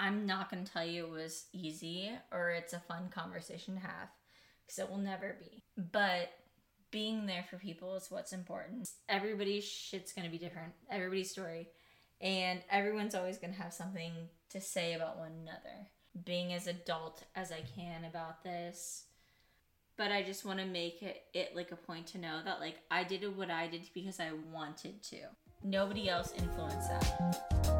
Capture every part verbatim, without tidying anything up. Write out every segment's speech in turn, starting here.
I'm not going to tell you it was easy or it's a fun conversation to have, because it will never be. But being there for people is what's important. Everybody's shit's going to be different. Everybody's story. And everyone's always going to have something to say about one another. Being as adult as I can about this. But I just want to make it, it like a point to know that like I did what I did because I wanted to. Nobody else influenced that.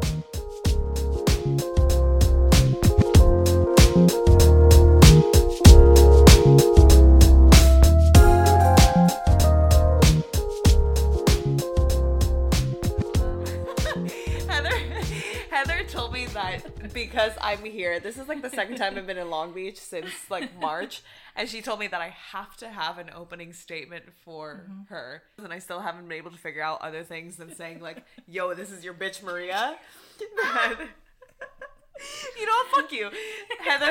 Because I'm here. This is like the second time I've been in Long Beach since like March, and she told me that I have to have an opening statement for mm-hmm. her, and I still haven't been able to figure out other things than saying like, yo, this is your bitch Maria. And, you know what, fuck you, Heather.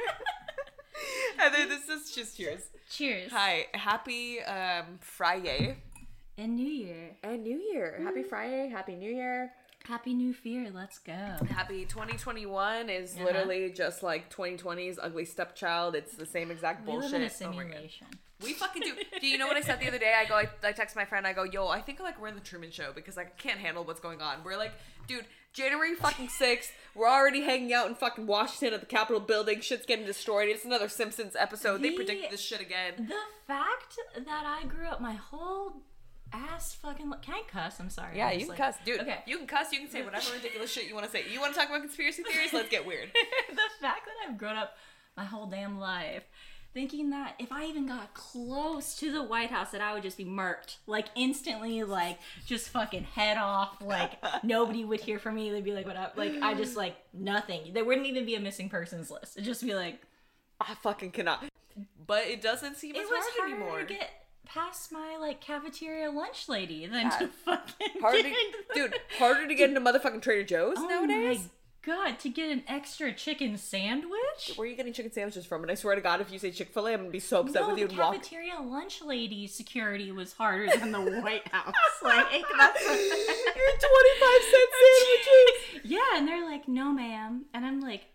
Heather, this is just cheers. Cheers. Hi, happy um Friday. And New Year. And New Year. Happy Friday, happy New Year. Happy New Year, let's go. Happy twenty twenty-one is uh-huh. literally just like twenty twenty's ugly stepchild. It's the same exact bullshit. We live in a simulation. Oh we fucking do. Do you know what I said the other day? I go, I, I text my friend, I go, yo, I think like we're in the Truman Show because I can't handle what's going on. We're like, dude, January fucking sixth, we're already hanging out in fucking Washington at the Capitol building. Shit's getting destroyed. It's another Simpsons episode. The, they predicted this shit again. The fact that I grew up my whole ass fucking... Can I cuss? I'm sorry. Yeah, you can like, cuss. Dude, okay. You can cuss. You can say whatever ridiculous shit you want to say. You want to talk about conspiracy theories? Let's get weird. The fact that I've grown up my whole damn life thinking that if I even got close to the White House that I would just be murked. Like, instantly, like, just fucking head off. Like, nobody would hear from me. They'd be like, what up? Like, I just, like, nothing. There wouldn't even be a missing persons list. It'd just be like... I fucking cannot. But it doesn't seem as hard harder anymore. To get past my like cafeteria lunch lady than yeah. to fucking harder get to, dude harder to get into motherfucking Trader Joe's oh nowadays. My god, to get an extra chicken sandwich. Where are you getting chicken sandwiches from? And I swear to God, if you say Chick-fil-A, I'm gonna be so upset no, with you. The and walk. cafeteria lunch lady security was harder than the White House. Like that's your twenty-five cent sandwiches. Yeah, and they're like, no, ma'am, and I'm like.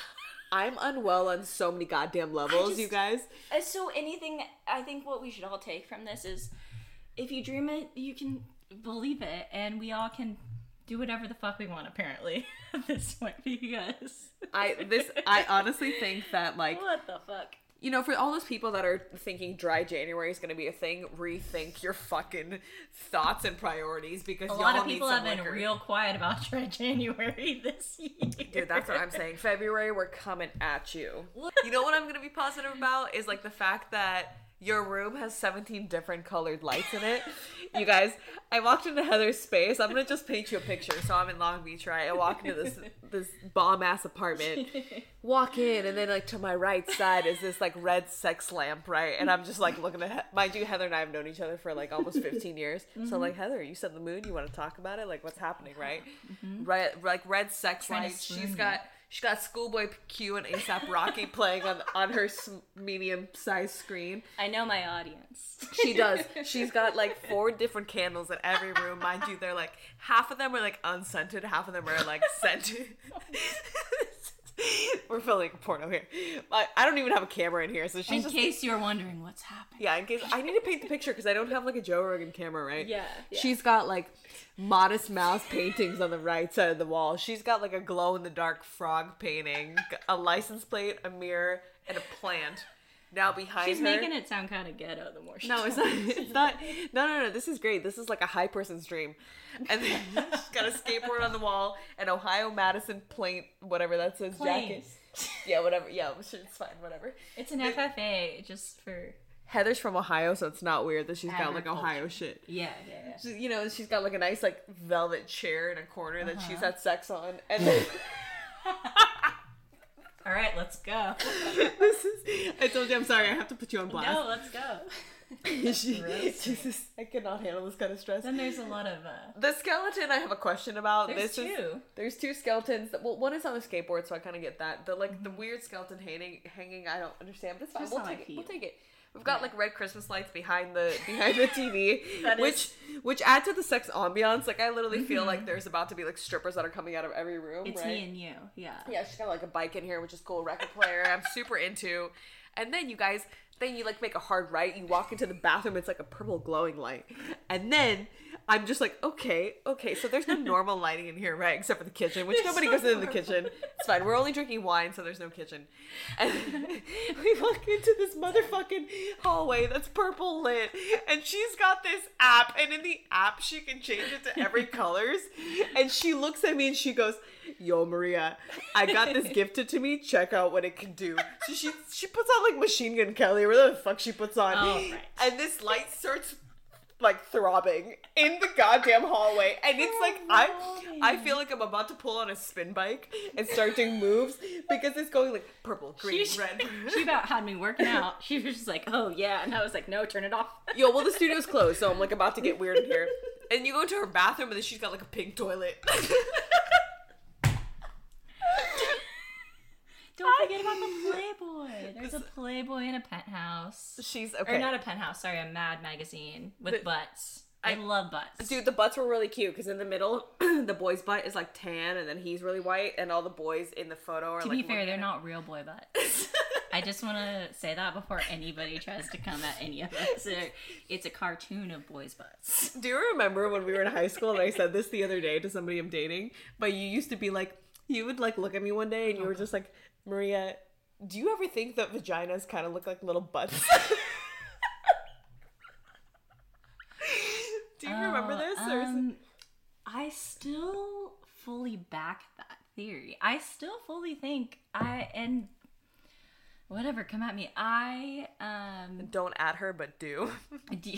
I'm unwell on so many goddamn levels, just, you guys. So anything, I think what we should all take from this is, if you dream it, you can believe it, and we all can do whatever the fuck we want, apparently, at this point, because... I, this, I honestly think that, like... What the fuck? You know, for all those people that are thinking dry January is going to be a thing, rethink your fucking thoughts and priorities because a y'all lot of people have been liquor. real quiet about dry January this year. Dude, that's what I'm saying. February, we're coming at you. You know what I'm going to be positive about is like the fact that your room has seventeen different colored lights in it. You guys, I walked into Heather's space. I'm going to just paint you a picture. So I'm in Long Beach, right? I walk into this this bomb-ass apartment. Walk in, and then like to my right side is this like red sex lamp, right? And I'm just like looking at, he- mind you, Heather and I have known each other for like almost fifteen years. Mm-hmm. So like, Heather, you said the mood. You want to talk about it? Like, what's happening, right? Mm-hmm. Right, like red sex lights. She's got. She's got Schoolboy Q and A$AP Rocky playing on on her medium-sized screen. I know my audience. She does. She's got like four different candles in every room. Mind you, they're like, half of them are like unscented, half of them are like scented. We're filming a porno here. I, I don't even have a camera in here, so she's in just... case you're wondering what's happening. Yeah, in case... I need to paint the picture because I don't have like a Joe Rogan camera, right? Yeah, yeah. She's got like Modest Mouse paintings on the right side of the wall. She's got like a glow-in-the-dark frog painting, a license plate, a mirror, and a plant. Now behind She's her... She's making it sound kind of ghetto the more she No, it's not, it's not... No, no, no. This is great. This is like a high person's dream. And then she's got a skateboard on the wall, an Ohio Madison plaint, whatever that says, jacket. Yeah, whatever. Yeah, it's fine. Whatever. It's an F F A, just for... Heather's from Ohio, so it's not weird that she's got like Ohio shit. Yeah, yeah, yeah. She, you know, she's got like a nice like velvet chair in a corner uh-huh. that she's had sex on, and then... All right, let's go. This is. I told you I'm sorry. I have to put you on blast. No, let's go. she, Jesus, I cannot handle this kind of stress. Then there's a lot of uh... the skeleton. I have a question about. There's this two. Is, there's two skeletons. Well, one is on a skateboard, so I kind of get that. The like mm-hmm. the weird skeleton hanging. Hanging. I don't understand, but it's fine. Just We'll how take I it. feel. We'll take it. We've got Yeah. like red Christmas lights behind the behind the T V, That which is- which add to the sex ambiance. Like I literally feel Mhm. like there's about to be like strippers that are coming out of every room. It's right? me and you. Yeah. Yeah, she's got like a bike in here, which is cool. Record player, I'm super into. And then you guys, then you like make a hard right. You walk into the bathroom. It's like a purple glowing light, and then I'm just like, okay, okay. So there's no normal lighting in here, right? Except for the kitchen, which There's nobody no goes into the normal kitchen. It's fine. We're only drinking wine, so there's no kitchen. And we walk into this motherfucking hallway that's purple lit, and she's got this app, and in the app she can change it to every colors. And she looks at me and she goes, "Yo, Maria, I got this gifted to me. Check out what it can do." So she she puts on like Machine Gun Kelly, or whatever the fuck she puts on, Oh, right. and this light starts like throbbing in the goddamn hallway, and it's like I I feel like I'm about to pull on a spin bike and start doing moves because it's going like purple, green, She, red. she about had me working out. She was just like, oh yeah. And I was like, no, turn it off. Yo, well the studio's closed, so I'm like about to get weird in here. And you go into her bathroom, and then she's got like a pink toilet. Don't forget about the Playboy. There's a Playboy in a penthouse. She's okay. Or not a penthouse, sorry, a Mad magazine with The- butts. I, I- love butts. Dude, the butts were really cute because in the middle, the boy's butt is like tan, and then he's really white, and all the boys in the photo are to like. be fair, looking they're at not real boy butts. I just want to say that before anybody tries to come at any of us. It- It's a cartoon of boys' butts. Do you remember when we were in high school and I said this the other day to somebody I'm dating? But you used to be like, you would like look at me one day and you were just like, Maria, do you ever think that vaginas kind of look like little butts? Do you remember Oh, this? Or is it- um, I still fully back that theory. I still fully think I and whatever come at me. I um Don't at her, but do. do,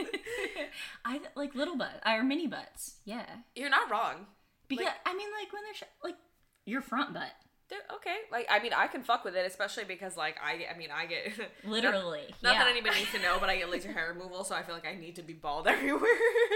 I like little butts or mini butts. Yeah, You're not wrong. because I mean like when they're sh- like your front butt, They're okay. Like, I mean, I can fuck with it, especially because, like, I, I mean, I get literally. Not, not yeah. that anybody needs to know, but I get laser hair removal, so I feel like I need to be bald everywhere.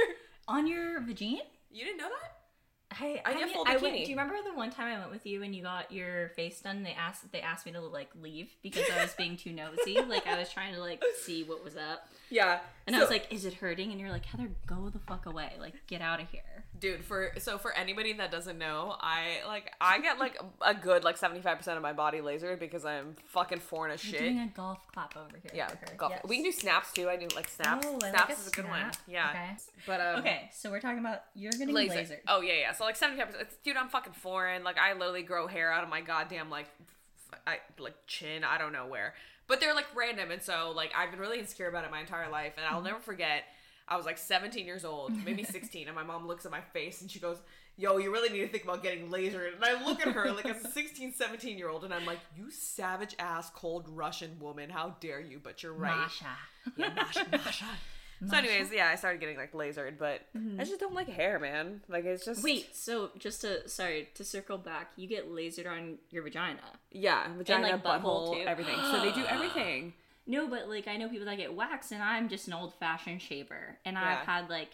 On your vagina. You didn't know that? I, I I, get mean, full I went, bikini. do you remember the one time I went with you and you got your face done? They asked they asked me to like leave because I was being too nosy. Like I was trying to like see what was up, Yeah. and I So- was like, "Is it hurting?" And you're like, "Heather, go the fuck away! Like get out of here." Dude, for so for anybody that doesn't know, I like I get like a good like seventy-five percent of my body lasered because I'm fucking foreign as You're shit. doing a golf clap over here. Yeah, for her. golf. Yes. We can do snaps too. I do like snaps. Oh, I snaps like a is a good one. snap. Yeah. Okay. But um Okay, so we're talking about you're getting laser. lasered. Oh yeah, yeah. So like seventy-five percent. Dude, I'm fucking foreign. Like I literally grow hair out of my goddamn like f- I like chin, I don't know where. But they're like random, and so like I've been really insecure about it my entire life, and I'll never forget I was like seventeen years old, maybe sixteen, and my mom looks at my face and she goes, "Yo, you really need to think about getting lasered." And I look at her like as a sixteen, seventeen year old, and I'm like, "You savage ass cold Russian woman, how dare you?" But you're right. Masha. Yeah, Masha, Masha. So anyways, yeah, I started getting like lasered, but I just don't like hair, man. Like it's just Wait, so just to sorry to circle back, you get lasered on your vagina. yeah, vagina, like, butthole, butthole, too? everything. So they do everything. No, but like I know people that get waxed, and I'm just an old fashioned shaver, and Yeah. I've had like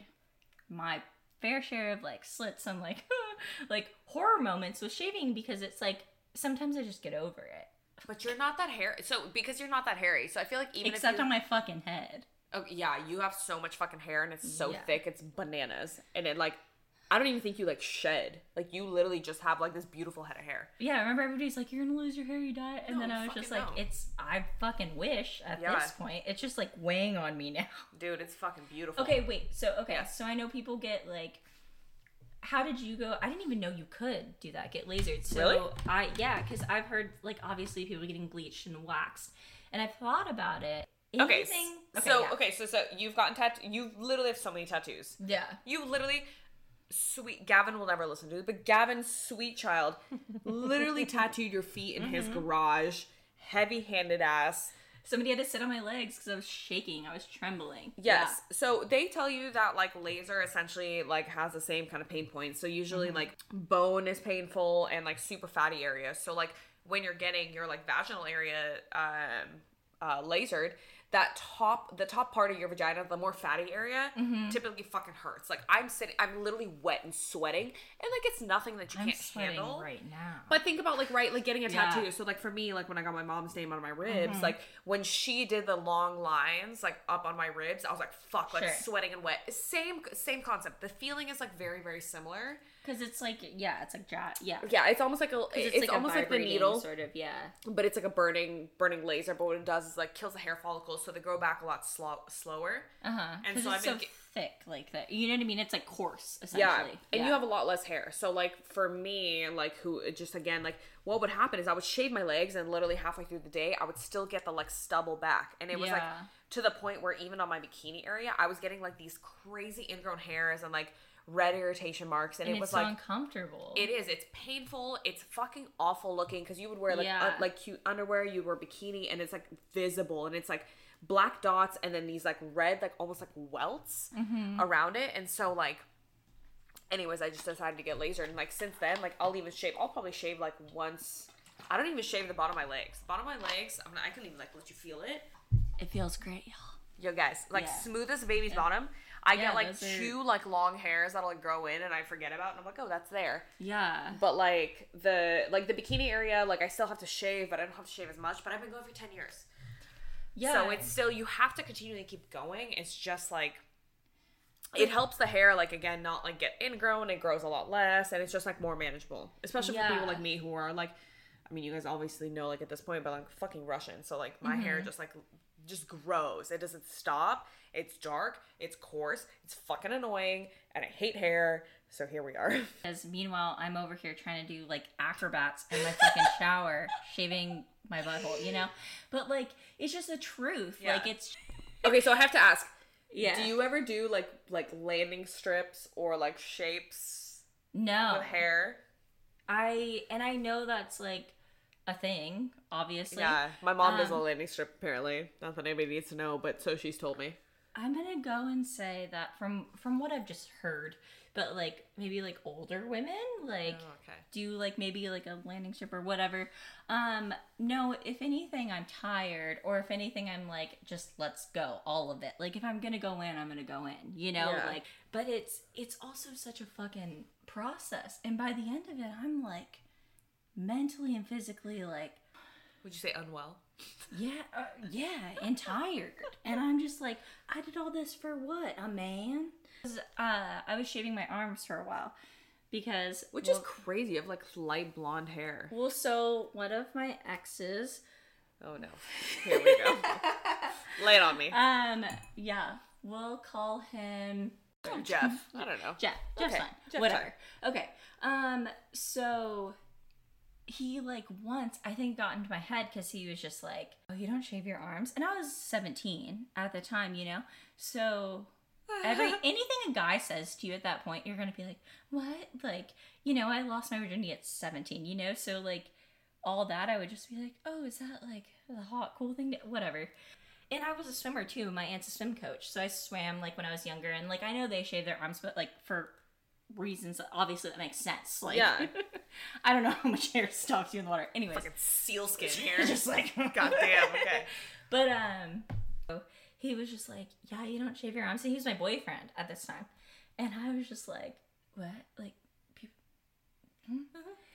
my fair share of like slits and like like horror moments with shaving because it's like sometimes I just get over it. But you're not that hairy. So because you're not that hairy, so I feel like even Except if you, on my fucking head. oh yeah, you have so much fucking hair and it's so Yeah. thick, it's bananas. And it like, I don't even think you like shed. Like you literally just have like this beautiful head of hair. Yeah, I remember everybody's like, "You're gonna lose your hair, you die," and No, then I was fucking just like, no. "It's I fucking wish at Yeah. this point. It's just like weighing on me now." Dude, it's fucking beautiful. Okay, wait. So okay, Yeah. so I know people get like. How did you go? I didn't even know you could do that. Get lasered. So Really? I yeah, because I've heard like obviously people getting bleached and waxed, and I've thought about it. Okay. Anything- So yeah. okay, so so you've gotten tattoo. You literally have so many tattoos. Yeah. You literally, sweet Gavin will never listen to this, but Gavin, sweet child, literally tattooed your feet in his garage. Heavy-handed ass. Somebody had to sit on my legs because I was shaking. I was trembling. Yes. So they tell you that like laser essentially like has the same kind of pain points. So usually like bone is painful and like super fatty areas. So like when you're getting your like vaginal area um uh lasered, that top, the top part of your vagina, the more fatty area, mm-hmm. typically fucking hurts. Like I'm sitting, I'm literally wet and sweating, and like it's nothing that you I'm can't sweating handle right now. But think about like right, like getting a Yeah. tattoo. So like for me, like when I got my mom's name on my ribs, Mm-hmm. like when she did the long lines like up on my ribs, I was like, fuck, like Sure. sweating and wet. Same, same concept. The feeling is like very, very similar. Because it's like, yeah, it's like, ja- yeah. Yeah, it's almost like a, It's, it's, like almost a like the vibrating needle, sort of, yeah. but it's like a burning, burning laser. But what it does is like kills the hair follicles, so they grow back a lot slow, slower. Uh huh. And And so so I've it's been so ge- thick like that. You know what I mean? It's like coarse, essentially. Yeah, and you have a lot less hair. So like for me, like who just again like what would happen is I would shave my legs, and literally halfway through the day I would still get the like stubble back, and it was like Yeah. to the point where even on my bikini area I was getting like these crazy ingrown hairs and like red irritation marks, and, and it was it's so like uncomfortable. it is. It's painful. It's fucking awful looking because you would wear like Yeah. uh, like cute underwear, you wear bikini, and it's like visible, and it's like black dots, and then these like red, like almost like welts Mm-hmm. around it, and so like. Anyways, I just decided to get lasered, and like since then, like I'll even shave. I'll probably shave like once. I don't even shave the bottom of my legs. The bottom of my legs, I'm not, I can even like let you feel it. It feels great, y'all. Yo, guys, like Yeah. smooth as a baby's bottom. I Yeah, get like those are- two like long hairs that'll like grow in, and I forget about, and I'm like, oh, that's there. Yeah. But like the like the bikini area, like I still have to shave, but I don't have to shave as much. But I've been going for ten years. Yeah. So it's still, you have to continually keep going. It's just like it helps the hair like again not like get ingrown. It grows a lot less, and it's just like more manageable, especially for people Yeah. like me who are like, I mean, you guys obviously know like at this point, but like fucking Russian. So like my hair just like just grows. It doesn't stop. It's dark. It's coarse. It's fucking annoying, and I hate hair. So here we are. Because meanwhile, I'm over here trying to do like acrobats in my fucking shower, shaving my butthole, you know? But like, it's just the truth. Yeah. Like, it's. Okay, so I have to ask. Yeah. Do you ever do like like landing strips or like shapes No. with hair? I. And I know that's like a thing, obviously. Yeah, my mom does a Um, landing strip apparently. Not that anybody needs to know, but so she's told me. I'm gonna go and say that from from what I've just heard, but like maybe like older women like Oh, okay. do like maybe like a landing strip or whatever. Um, no, if anything, I'm tired, or if anything, I'm like just let's go, all of it. Like if I'm gonna go in, I'm gonna go in, you know. Yeah. Like, but it's it's also such a fucking process, and by the end of it, I'm like mentally and physically like. Would you say unwell? Yeah, uh, yeah, and tired. And I'm just like, I did all this for what? A man? 'Cause, Uh, I was shaving my arms for a while because... Which well, is crazy. You have like light blonde hair. Well, so one of my exes... Oh no. Here we go. Lay it on me. Um, yeah, we'll call him... Call him Jeff. I don't know. Jeff. Jeff's Okay, fine. Jeff's Whatever. Okay. Um, so... He, like, once, I think, got into my head because he was just like, oh, you don't shave your arms? And I was seventeen at the time, you know? So, every anything a guy says to you at that point, you're going to be like, what? Like, you know, I lost my virginity at seventeen, you know? So, like, all that, I would just be like, oh, is that, like, the hot, cool thing? To-? Whatever. And I was a swimmer, too. My aunt's a swim coach. So, I swam, like, when I was younger. And, like, I know they shave their arms, but, like, for... reasons obviously that makes sense. Like, Yeah. I don't know how much hair stops you in the water. Anyways, Fucking sealskin hair. just like Goddamn. Okay. But um, so he was just like, "Yeah, you don't shave your arms." And he was my boyfriend at this time, and I was just like, "What?" Like, people. Hmm?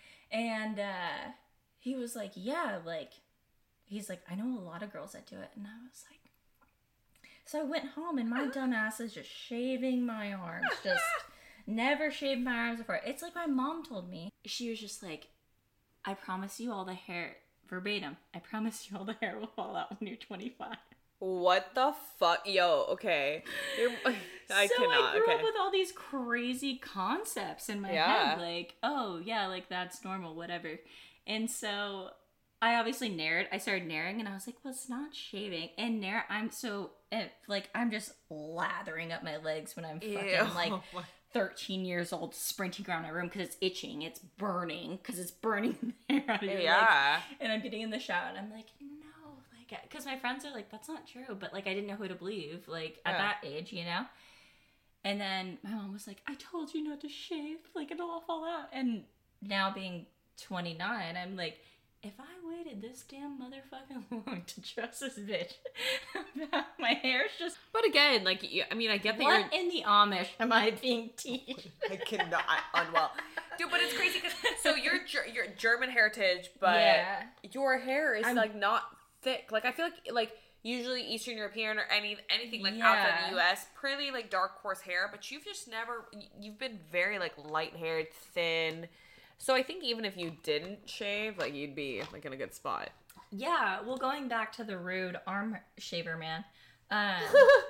And uh, he was like, "Yeah, like." He's like, "I know a lot of girls that do it," and I was like. So I went home, and my dumb ass is just shaving my arms, just. Never shaved my arms before. It's like my mom told me. She was just like, I promise you all the hair, verbatim, I promise you all the hair will fall out when you're twenty-five. What the fuck? Yo, okay. You're, I so cannot. I grew okay. up with all these crazy concepts in my Yeah. head. Like, oh, yeah, like that's normal, whatever. And so I obviously narrowed. I started narrowing and I was like, well, it's not shaving. And narrow, I'm so, it, like, I'm just lathering up my legs when I'm fucking Ew. like thirteen years old sprinting around my room because it's itching, it's burning, because it's burning the hair out of your legs. Yeah. And I'm getting in the shower and I'm like, no, like, because my friends are like, that's not true. But like, I didn't know who to believe, like, at Yeah. that age, you know? And then my mom was like, I told you not to shave, like, it'll all fall out. And now being twenty-nine, I'm like, if I waited this damn motherfucking long to trust this bitch, my hair's just. But again, like, I mean, I get that what you're. in the Amish am I being teased? I cannot unwell, dude. But it's crazy because so you're you're German heritage, but yeah. your hair is I'm, like not thick. Like I feel like like usually Eastern European or any anything like yeah. outside the U S, pretty like dark coarse hair. But you've just never. You've been very like light haired, thin. So I think even if you didn't shave, like you'd be like in a good spot. Yeah, well, going back to the rude arm shaver man, um,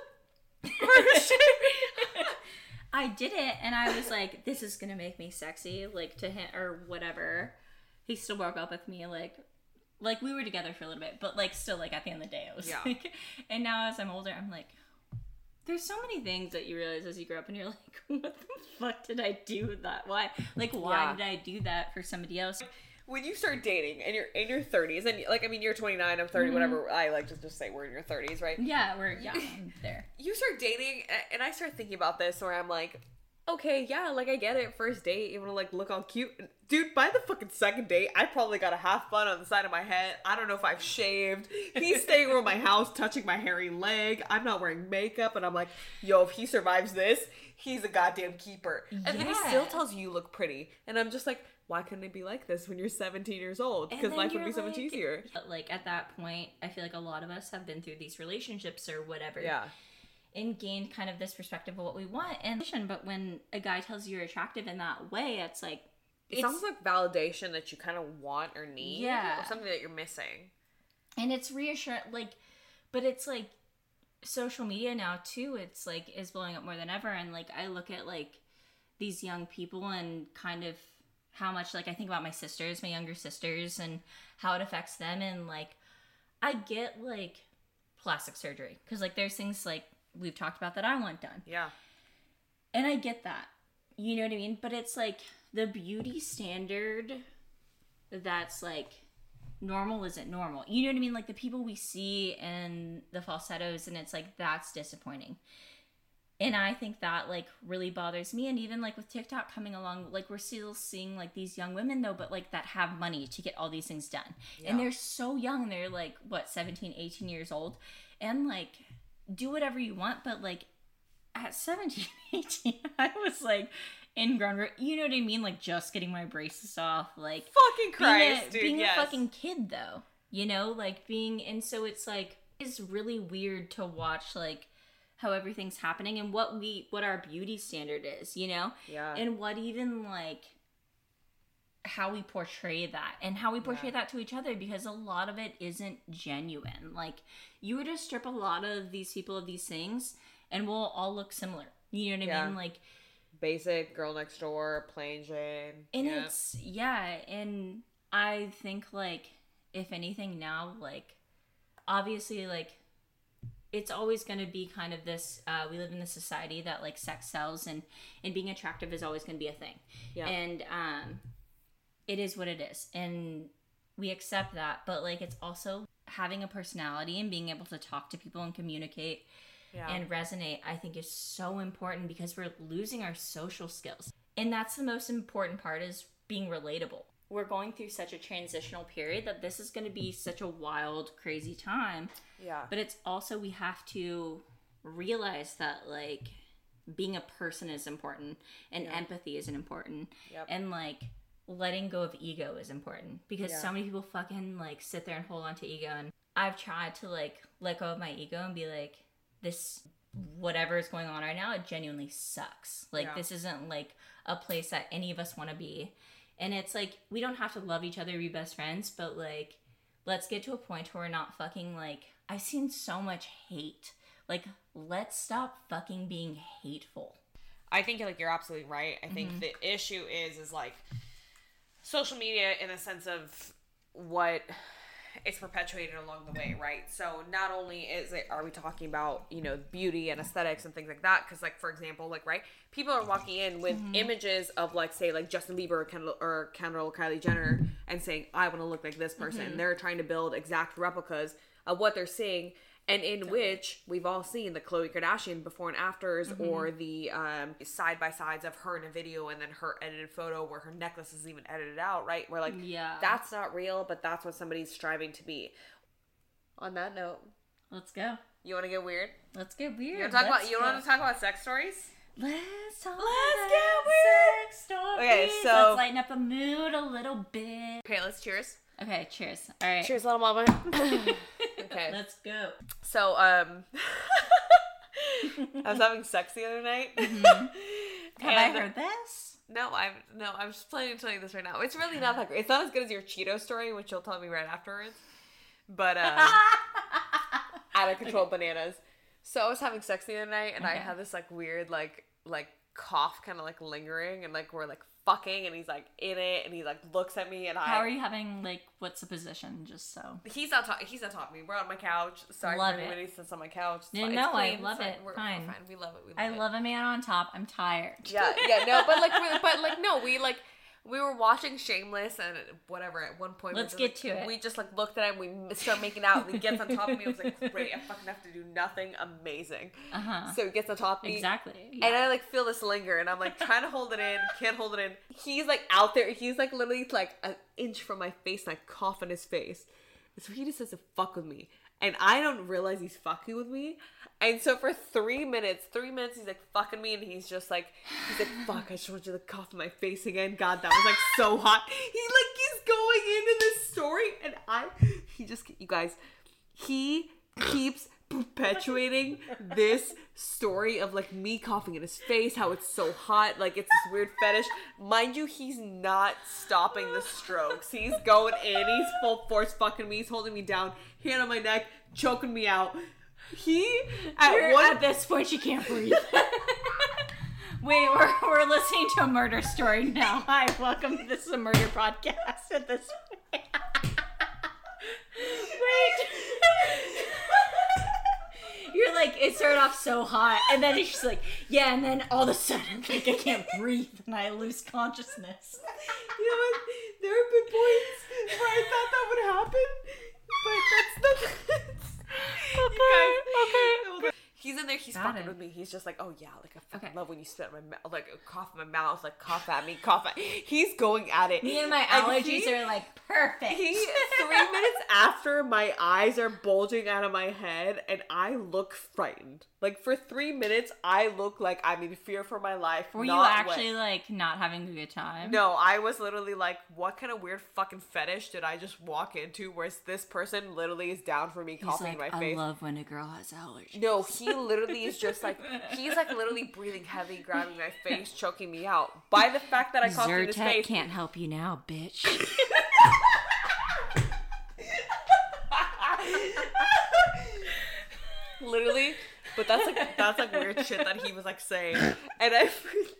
I did it, and I was like, "This is gonna make me sexy," like to him or whatever. He still broke up with me, like, like we were together for a little bit, but like still, like at the end of the day, I was yeah. like. And now as I'm older, I'm like, there's so many things that you realize as you grow up, and you're like, what the fuck did I do with that? Why? Like, why yeah. did I do that for somebody else? When you start dating and you're in your thirties, and like, I mean, you're twenty-nine, I'm thirty, mm-hmm. whatever. I like to just say we're in your thirties, right? Yeah, we're yeah, I'm there. You start dating, and I start thinking about this where I'm like, okay, yeah, like I get it. First date, you want to like look all cute. Dude, by the fucking second date, I probably got a half bun on the side of my head. I don't know if I've shaved. He's staying over my house, touching my hairy leg. I'm not wearing makeup. And I'm like, yo, if he survives this, he's a goddamn keeper. And yeah. then he still tells you you look pretty. And I'm just like, why couldn't it be like this when you're seventeen years old? Because life would be so like, much easier. Like at that point, I feel like a lot of us have been through these relationships or whatever. Yeah. And gained kind of this perspective of what we want. And but when a guy tells you you're attractive in that way, it's like it's, it's almost like validation that you kind of want or need, yeah, or something that you're missing. And it's reassuring, like, but it's like social media now too. It's like is blowing up more than ever, and like I look at like these young people and kind of how much like I think about my sisters, my younger sisters, and how it affects them, and like I get like plastic surgery because like there's things like we've talked about that I want done. Yeah. And I get that. You know what I mean? But it's like the beauty standard that's like normal isn't normal. You know what I mean? Like the people we see in the falsettos, and it's like that's disappointing. And I think that like really bothers me. And even like with TikTok coming along, like we're still seeing like these young women though, but like that have money to get all these things done. Yeah. And they're so young. They're like what, seventeen, eighteen years old. And like do whatever you want, but like at seventeen, eighteen, I was like ingrown, you know what I mean? Like just getting my braces off, like fucking Christ, being a, dude, being yes. a fucking kid though, you know, like being, and so it's like, it's really weird to watch like how everything's happening and what we, what our beauty standard is, you know? Yeah. And what even like how we portray that and how we portray yeah. that to each other, because a lot of it isn't genuine. Like you were to strip a lot of these people of these things and we'll all look similar. You know what I yeah. mean? Like basic girl next door, plain Jane. And yeah. it's, yeah. And I think like, if anything now, like obviously like it's always going to be kind of this, uh, we live in this society that like sex sells, and, and being attractive is always going to be a thing. Yeah. And, um, it is what it is. And we accept that, but like, it's also having a personality and being able to talk to people and communicate yeah. and resonate, I think is so important, because we're losing our social skills. And that's the most important part, is being relatable. We're going through such a transitional period that this is going to be such a wild, crazy time. Yeah. But it's also, we have to realize that like being a person is important, and yeah. empathy is important. Yep. And like letting go of ego is important, because yeah. so many people fucking like sit there and hold on to ego. And I've tried to like let go of my ego and be like, this, whatever is going on right now, it genuinely sucks. Like yeah. this isn't like a place that any of us want to be. And it's like, we don't have to love each other, be best friends, but like, let's get to a point where we're not fucking like, I've seen so much hate. Like, let's stop fucking being hateful. I think like you're absolutely right. I think mm-hmm. the issue is, is like social media in the sense of what it's perpetuated along the way, right? So not only is it, are we talking about, you know, beauty and aesthetics and things like that? Because like, for example, like, right, people are walking in with mm-hmm. images of like, say like Justin Bieber or Kendall or Kendall or Kylie Jenner and saying, I want to look like this person. Mm-hmm. They're trying to build exact replicas of what they're seeing. and in totally. Which we've all seen the Khloe Kardashian before and afters, mm-hmm. or the um, side by sides of her in a video and then her edited photo where her necklace is even edited out, right? We're like, yeah, that's not real, but that's what somebody's striving to be. On that note, let's go. You want to get weird? Let's get weird. You want to talk let's about? You want to talk about sex stories? Let's talk Let's about get weird. Sex stories. Okay, so let's lighten up the mood a little bit. Okay, let's cheers. Okay, cheers. All right. Cheers, little mama. Okay. Let's go. So, um, I was having sex the other night. Mm-hmm. Have I heard this? No, I'm no. I'm just planning to tell you this right now. It's really not that great. It's not as good as your Cheeto story, which you'll tell me right afterwards. But um, out of control okay. bananas. So I was having sex the other night, and okay. I had this like weird like like cough, kind of like lingering, and like we're like fucking, and he's like in it, and he like looks at me, and I. How are you having like? What's the position? Just so. He's not talking. He's not talking to me. We're on my couch. Sorry love for it. anybody sits on my couch. It's no, fine. no, I love it's it. We're, fine. We're fine. We love it. We love I it. love a man on top. I'm tired. Yeah, yeah, no, but like, we're, but like, no, we like. We were watching Shameless and whatever at one point. Let's we get just, to like, it. We just like looked at him. We start making out. And he gets on top of me. I was like, great. I fucking have to do nothing. Amazing. Uh huh. So he gets on top of me. Exactly. Yeah. And I like feel this linger, and I'm like trying to hold it in, can't hold it in. He's like out there. He's like literally like an inch from my face, and I cough in his face. And so he just says to fuck with me, and I don't realize he's fucking with me. And so for three minutes, three minutes, he's like fucking me, and he's just like, he's like, fuck, I just want you to cough in my face again. God, that was like so hot. He like, he's going into this story, and I, he just, you guys, he keeps perpetuating this story of like me coughing in his face, how it's so hot, like it's this weird fetish. Mind you, he's not stopping the strokes. He's going in, he's full force fucking me, he's holding me down, hand on my neck, choking me out. He at You're, one at this point, you can't breathe. Wait, we're we're listening to a murder story now. Hi, welcome to This Is a Murder Podcast. At this point, wait, you're like it started off so hot, and then it's just like yeah, and then all of a sudden, like I can't breathe and I lose consciousness. You know what? There have been points where I thought that would happen, but that's the. Okay, guys, okay. He's in there, he's Got fucking it. with me. He's just like, oh yeah, like I fucking Okay. love when you spit in my mouth, like cough in my mouth, like cough at me, cough at He's going at it. Me and my And allergies he, are like perfect. He, three minutes after, my eyes are bulging out of my head, and I look frightened. Like for three minutes, I look like I'm in fear for my life. Were you not actually wet. like not having a good time? No, I was literally like, what kind of weird fucking fetish did I just walk into where this person literally is down for me He's coughing like, in my I face? I love when a girl has allergies. No, he literally is just like, he's like literally breathing heavy, grabbing my face, choking me out. By the fact that I coughed in his face. Can't help you now, bitch. Literally, but that's like that's like weird shit that he was like saying, and I.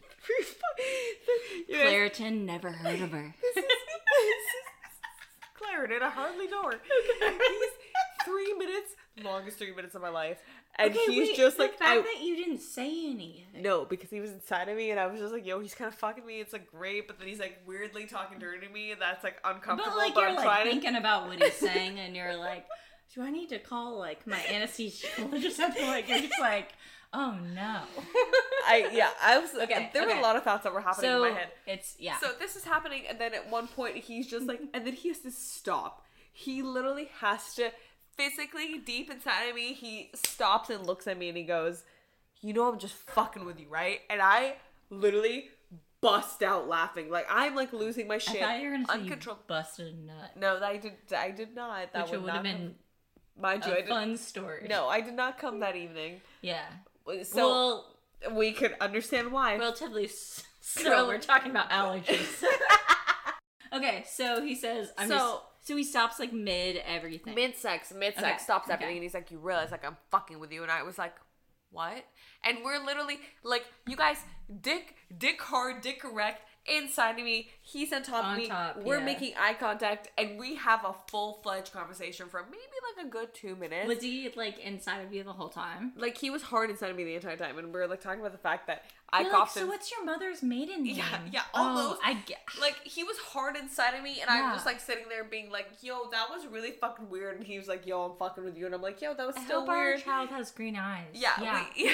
Claritin, never heard of her. This is, this is Claritin, I hardly know her. He's three minutes, longest three minutes of my life, and okay, he's wait, just the like, fact I, that you didn't say anything. no, because he was inside of me, and I was just like, yo, he's kind of fucking me. It's like great, but then he's like weirdly talking dirty to me, and that's like uncomfortable. But like but you're I'm like trying thinking to... about what he's saying, and you're like, do I need to call like my anesthesiologist or something? Like you're just like, oh no. I yeah, I was okay. There okay. were a lot of thoughts that were happening so in my head. It's yeah. So this is happening, and then at one point he's just like, and then he has to stop. He literally has to physically deep inside of me. He stops and looks at me, and he goes, "You know, I'm just fucking with you, right?" And I literally bust out laughing, like I'm like losing my shit. I thought you were gonna say Uncontrol- you busted a nut. No, I did. I did not. That Which would would not have been. Have... Mind you, a I did... fun story. No, I did not come that evening. Yeah. So well, we could understand why. Relatively s- so. We're talking about allergies. Okay, so he says, I'm so, just... So he stops like mid everything. Mid sex, mid sex, okay. stops everything, okay. and he's like, you realize like I'm fucking with you, and I was like, what? And we're literally like, you guys, dick, dick hard, dick erect, inside of me. He's on top on of me. top, We're yeah. making eye contact, and we have a full-fledged conversation for maybe like a good two minutes. Was he like inside of you the whole time? Like, he was hard inside of me the entire time, and we were like talking about the fact that I You're coughed. like, so what's your mother's maiden name? Yeah, yeah, Oh, almost. I get. Like, he was hard inside of me, and Yeah. I'm just like sitting there being like, yo, that was really fucking weird. And he was like, yo, I'm fucking with you. And I'm like, yo, that was I still hope weird. our child has green eyes. Yeah. yeah. We,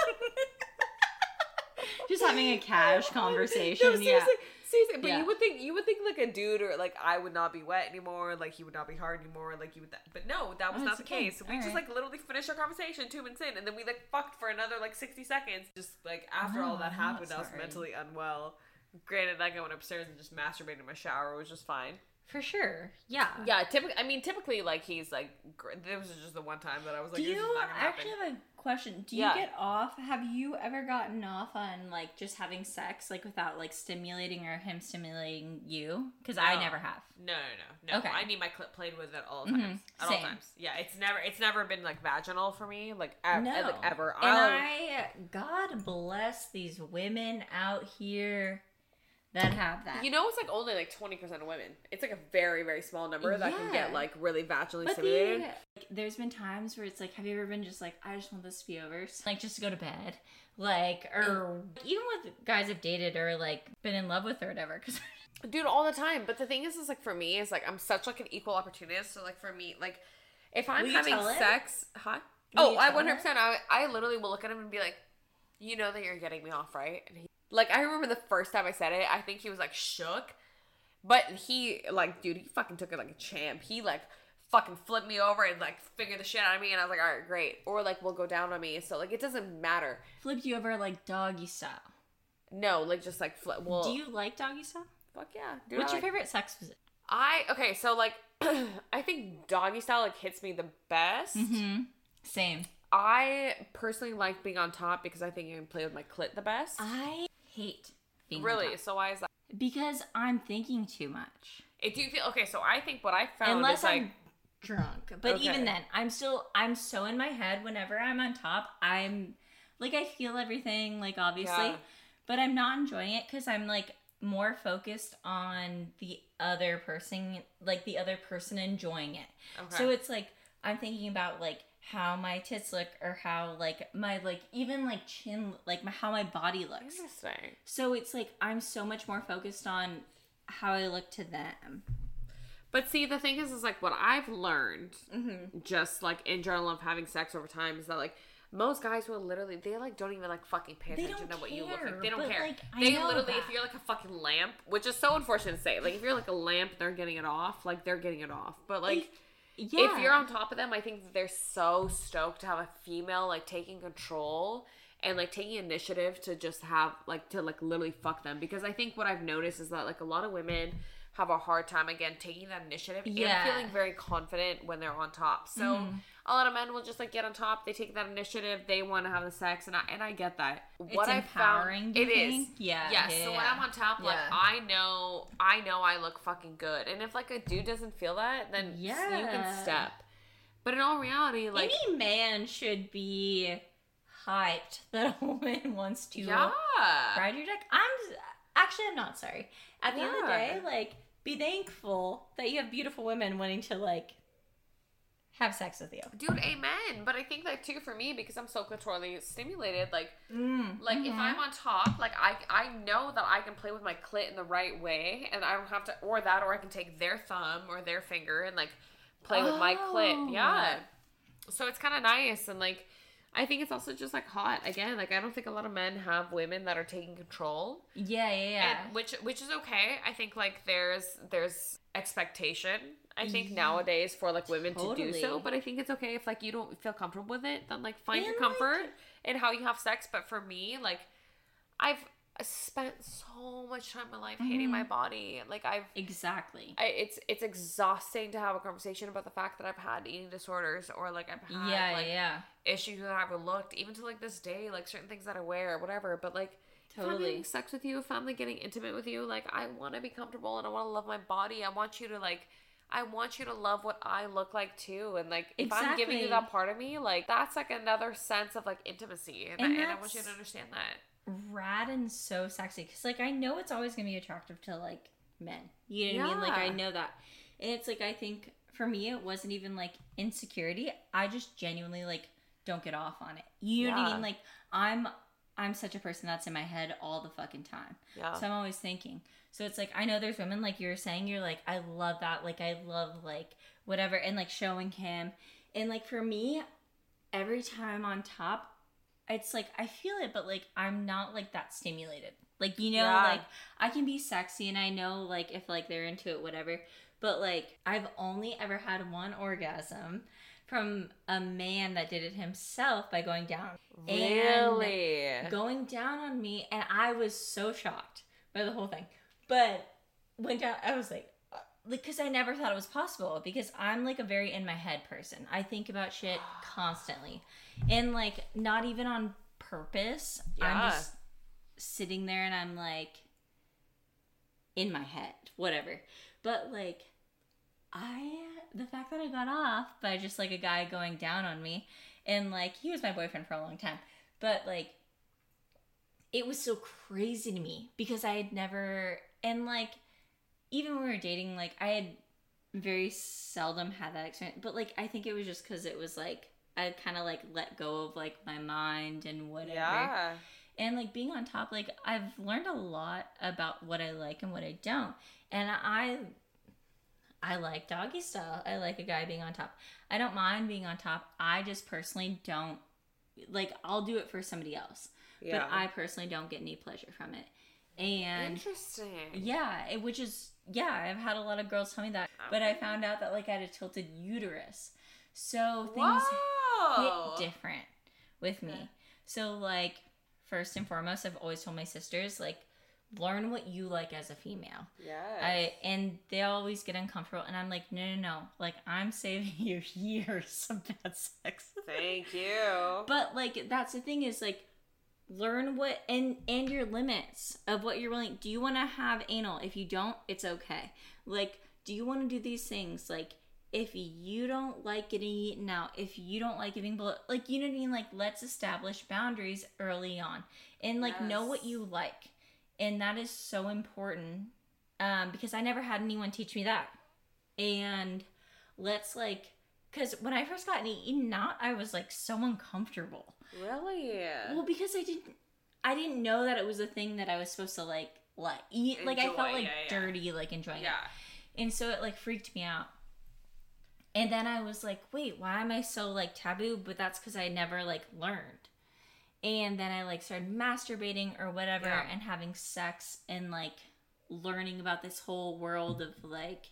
Just having a cash conversation. No, seriously, yeah. seriously. But Yeah. you would think you would think like a dude or like I would not be wet anymore, like he would not be hard anymore, like you would. Th- but no, that was Oh, not it's the okay. case. We All just right. like literally finished our conversation two minutes in, and then we like fucked for another like sixty seconds. Just like after Oh, all that I'm happened, not I was sorry. mentally unwell. Granted, like I went upstairs and just masturbated in my shower. It was just fine. For sure. Yeah. Yeah, typically. I mean, typically, like he's like. Gr- this was just the one time that I was like, Do this you is not gonna happen. actually have a question? Do you Yeah. get off? Have you ever gotten off on like just having sex like without like stimulating or him stimulating you? Because I No. never have. No, no, no, no. Okay. I need my clip played with at all Mhm, times. At all same. times. Yeah, it's never, it's never been like vaginal for me, like, ev- No. like ever. And I'll- I, God bless these women out here that have that. You know, it's like only like twenty percent of women. It's like a very, very small number that can get Yeah. like really vaginally But stimulated. the, like, there's been times where it's like, have you ever been just like, I just want this to be over, so, like just to go to bed, like, or even with guys I've dated or like been in love with or whatever. Because Dude, all the time. But the thing is, is like for me, is like I'm such like an equal opportunist. So like for me, like if I'm Will you having tell it? sex, huh? Will Oh, you I tell one hundred percent. I I literally will look at him and be like, you know that you're getting me off, right? And he, like I remember the first time I said it, I think he was like shook, but he like, dude, he fucking took it like a champ. He like fucking flipped me over and like fingered the shit out of me, and I was like, all right, great. Or like will go down on me. So like it doesn't matter. flipped you over like doggy style. No, like just like flip. Well, Do you like doggy style? fuck yeah. Dude, What's I your like- favorite sex position? I okay, so like I think doggy style like hits me the best. Mm-hmm. Same. I personally like being on top because I think I can play with my clit the best. I hate being on really? top. So why is that? Because I'm thinking too much. It do you feel okay? So I think what I found Unless is like I'm drunk. But Okay. even then, I'm still I'm so in my head whenever I'm on top. I'm like I feel everything, like obviously, Yeah. but I'm not enjoying it because I'm like more focused on the other person, like the other person enjoying it. okay. So it's like I'm thinking about like how my tits look or how like my like even like chin like my, how my body looks. Interesting. So it's like I'm so much more focused on how I look to them. But see, the thing is, is like what I've learned, Mm-hmm. just like in general of having sex over time, is that like most guys will literally they like don't even like fucking pay They attention don't to what you look care, like. They don't but, care. like, I they know literally, that. if you're like a fucking lamp, which is so unfortunate to say, like if you're like a lamp, they're getting it off. Like they're getting it off. But like. Yeah. If you're on top of them, I think that they're so stoked to have a female like taking control and like taking initiative to just have like to like literally fuck them. Because I think what I've noticed is that like a lot of women have a hard time again taking that initiative Yeah. and feeling very confident when they're on top. So Mhm. a lot of men will just like get on top, they take that initiative, they want to have the sex, and I and I get that. It's empowering, do it you is. think? Yeah, Yes. yeah, so when yeah. I'm on top, like Yeah. I know I know I look fucking good. And if like a dude doesn't feel that, then you Yeah. can step. But in all reality, like Any man should be hyped that a woman wants to yeah. ride your dick. I'm actually I'm not sorry. At the end of the Yeah. day, like be thankful that you have beautiful women wanting to like have sex with you. Dude, amen. But I think that too for me because I'm so clitorally stimulated, like Mm, like if mhm. I'm on top, like I I know that I can play with my clit in the right way and I don't have to or that or I can take their thumb or their finger and like play with my clit. Oh. Yeah. So it's kind of nice and like I think it's also just like hot again. Like I don't think a lot of men have women that are taking control. Yeah, yeah, yeah. And which which is okay. I think like there's there's expectation. I think Yeah. nowadays for like women to do so, Totally. but I think it's okay if like you don't feel comfortable with it, then like find your And, comfort like- in how you have sex. But for me, like I've spent so much time in my life hating Mhm. my body. Like I've Exactly. I, it's it's exhausting to have a conversation about the fact that I've had eating disorders or like I've had Yeah, like yeah. issues that I've overlooked, even to like this day, like certain things that I wear or whatever. But like if I'm Totally. having sex with you, if I'm like getting intimate with you, like I want to be comfortable and I want to love my body. I want you to like, I want you to love what I look like too. And like if I'm giving you Exactly. that part of me, like that's like another sense of like intimacy, and, And I, and I want you to that's- understand that. rad and so sexy. Because, like, I know it's always going to be attractive to, like, men. You know what yeah. I mean? Like, I know that. And it's, like, I think, for me, it wasn't even, like, insecurity. I just genuinely, like, don't get off on it. You know yeah. what I mean? Like, I'm... I'm such a person that's in my head all the fucking time. Yeah. So I'm always thinking. So it's like, I know there's women, like you were saying, you're like, I love that. Like, I love, like, whatever. And, like, showing him. And, like, for me, every time on top, it's like, I feel it, but, like, I'm not, like, that stimulated. Like, you know, yeah. like, I can be sexy and I know, like, if, like, they're into it, whatever. But, like, I've only ever had one orgasm from a man that did it himself by going down. Really? And going down on me, and I was so shocked by the whole thing. But went down, I was like, like, because I never thought it was possible, because I'm, like, a very in my head person. I think about shit constantly. And, like, not even on purpose. Yeah. I'm just sitting there and I'm, like, in my head, whatever. But, like, I, the fact that I got off by just, like, a guy going down on me, and, like, he was my boyfriend for a long time, but, like, it was so crazy to me, because I had never, and, like, even when we were dating, like, I had very seldom had that experience, but, like, I think it was just because it was, like, I kind of, like, let go of, like, my mind and whatever. Yeah. And, like, being on top, like, I've learned a lot about what I like and what I don't, and I... I like doggy style. I like a guy being on top. I don't mind being on top. I just personally don't, like, I'll do it for somebody else. Yeah. But I personally don't get any pleasure from it. And interesting. Yeah, it, which is, yeah, I've had a lot of girls tell me that. But I found out that, like, I had a tilted uterus. So things Whoa. hit different with me. So, like, first and foremost, I've always told my sisters, like, learn what you like as a female. Yes. I and they always get uncomfortable, and I'm like, no, no, no. Like, I'm saving you years of bad sex. Thank you. But, like, that's the thing is, like, learn what and and your limits of what you're willing. Do you want to have anal? If you don't, it's okay. Like, do you want to do these things? Like, if you don't like getting eaten out, if you don't like giving blood, like, you know what I mean? Like, let's establish boundaries early on, and, like, yes. know what you like. And that is so important, um, because I never had anyone teach me that. And let's, like, because when I first got eaten out, I was, like, so uncomfortable. Really? Well, because I didn't, I didn't know that it was a thing that I was supposed to, like, like eat. Enjoy, like, I felt, like, yeah, yeah. dirty, like, enjoying yeah. it. And so it, like, freaked me out. And then I was like, wait, why am I so, like, taboo? But that's because I never, like, learned. And then I, like, started masturbating or whatever yeah. and having sex and, like, learning about this whole world of, like,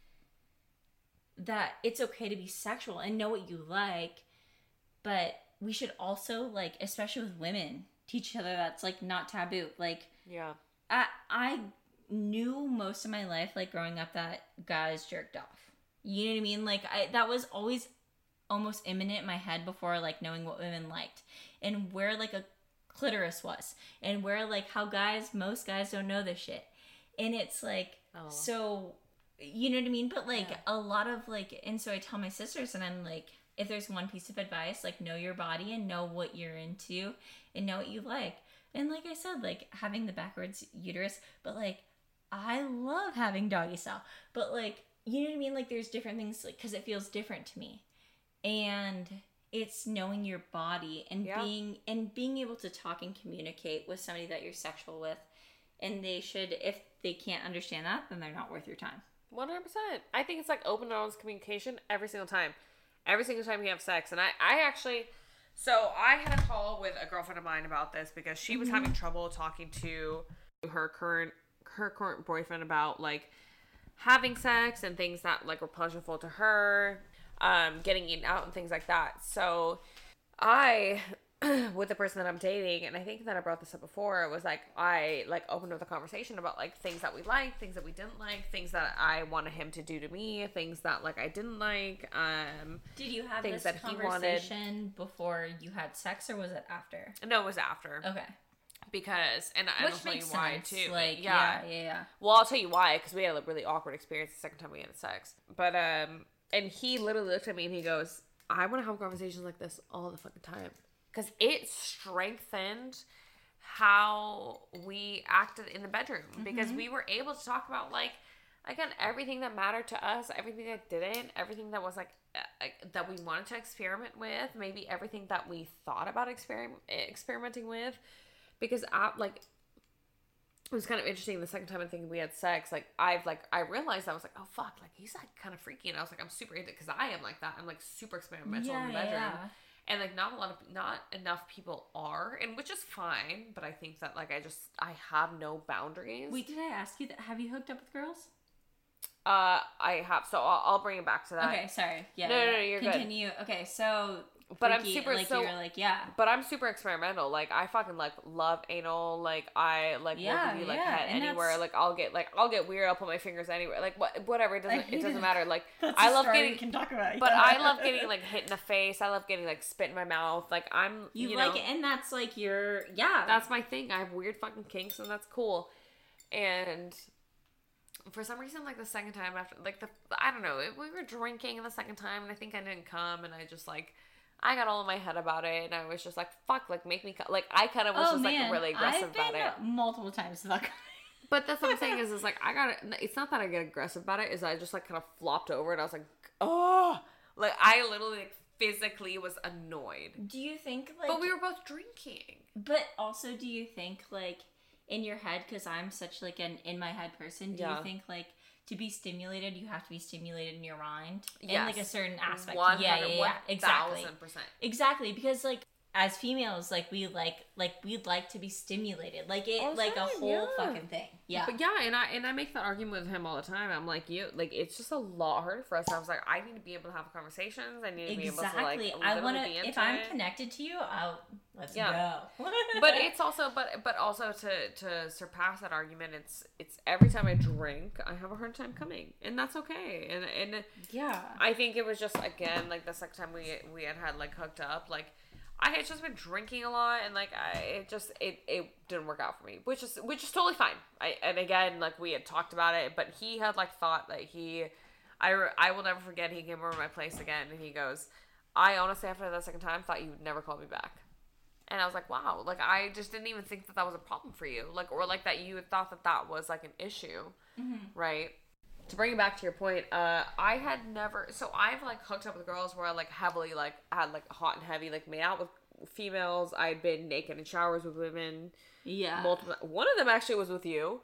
that it's okay to be sexual and know what you like. But we should also, like, especially with women, teach each other that's, like, not taboo. Like, yeah. I, I knew most of my life, like, growing up, that guys jerked off. You know what I mean? Like, I that was always almost imminent in my head before, like, knowing what women liked. And where, like, a clitoris was. And where, like, how guys, most guys don't know this shit. And it's, like, oh. so, you know what I mean? But, like, yeah. a lot of, like, and so I tell my sisters, and I'm, like, if there's one piece of advice, like, know your body and know what you're into and know what you like. And, like I said, like, having the backwards uterus, but, like, I love having doggy style. But, like, you know what I mean? Like, there's different things, like, because it feels different to me. And it's knowing your body and yeah. being and being able to talk and communicate with somebody that you're sexual with. And they should, if they can't understand that, then they're not worth your time. one hundred percent. I think it's like open and honest communication every single time. Every single time you have sex. And I, I actually, so I had a call with a girlfriend of mine about this because she was mm-hmm. having trouble talking to her current, her current boyfriend about, like, having sex and things that, like, were pleasurable to her. Um, getting eaten out and things like that. So I, with the person that I'm dating, and I think that I brought this up before, it was like, I, like, opened up the conversation about, like, things that we liked, things that we didn't like, things that I wanted him to do to me, things that, like, I didn't like. Um, Did you have things this that conversation he wanted. before you had sex, or was it after? No, it was after. Okay. Because, and I will tell you why, too. Like, yeah. yeah, yeah, yeah. Well, I'll tell you why, because we had a really awkward experience the second time we had sex. But, um... and he literally looked at me and he goes, I want to have conversations like this all the fucking time. Because it strengthened how we acted in the bedroom mm-hmm. because we were able to talk about like again everything that mattered to us, everything that didn't, everything that was like uh, that we wanted to experiment with, maybe everything that we thought about experiment experimenting with, because I, like it was kind of interesting the second time I think we had sex, like I've like I realized I was like, oh fuck, like he's like kind of freaky, and I was like, I'm super into it because I am like that. I'm like super experimental yeah, in the bedroom. Yeah. And, like, not a lot of, not enough people are, and which is fine, but I think that, like, I just, I have no boundaries. Wait, did I ask you that? Have you hooked up with girls? Uh, I have, so I'll, I'll bring it back to that. Okay, sorry. Yeah. No, yeah. no, no, you're Continue. good. Okay, so, but freaky, I'm super, like, so, you're like, yeah. But I'm super experimental. Like, I fucking, like, love anal. Like, I, like, yeah, will give you, like, yeah. head and anywhere. That's... Like, I'll get, like, I'll get weird. I'll put my fingers anywhere. Like, what, whatever. It doesn't, it doesn't it. matter. Like, That's I a love story getting, we can talk about. but yeah. I love getting, like, hit in the face. I love getting, like, spit in my mouth. Like, I'm, you, you like know, it, and that's, like, your, yeah. That's my thing. I have weird fucking kinks, and that's cool. And for some reason, like, the second time after, like, the, I don't know, we were drinking the second time, and I think I didn't come, and I just, like, I got all in my head about it, and I was just like, fuck, like, make me, co-. like, I kind of was oh, just, man. like, really aggressive I've been about it. multiple times about But that's what I'm saying is, is, like, I got it, it's not that I get aggressive about it, is I just, like, kind of flopped over, and I was like, oh, like, I literally, like, physically was annoyed. Do you think, like... But we were both drinking. But also, do you think, like, in your head, because I'm such, like, an in-my-head person, do yeah. you think, like, to be stimulated, you have to be stimulated in your mind? Yes. In, like, a certain aspect. one hundred, yeah, yeah, yeah. Exactly. one thousand percent. Exactly, because, like, as females, like, we like, like, we'd like to be stimulated. Like, it, all like, time, a whole yeah. fucking thing. Yeah. But, yeah, and I and I make that argument with him all the time. I'm like, you, like, it's just a lot harder for us. And I was like, I need to be able to have conversations. I need to exactly. be able to, like, I want to, if I'm connected to you, I'll, let's yeah. go. But it's also, but, but also to, to surpass that argument, it's, it's every time I drink, I have a hard time coming. And that's okay. And, and yeah, I think it was just, again, like, the second time we, we had had, like, hooked up, like, I had just been drinking a lot, and like I, it just it, it didn't work out for me, which is which is totally fine. I and again, like we had talked about it, but he had like thought that he, I I will never forget. He came over to my place again, and he goes, I honestly after that second time thought you would never call me back, and I was like, wow, like I just didn't even think that that was a problem for you, like or like that you had thought that that was like an issue, mm-hmm. right? To bring it back to your point, uh, I had never, so I've, like, hooked up with girls where I, like, heavily, like, had, like, hot and heavy, like, made out with females. I'd been naked in showers with women. Yeah. Multiple, one of them actually was with you.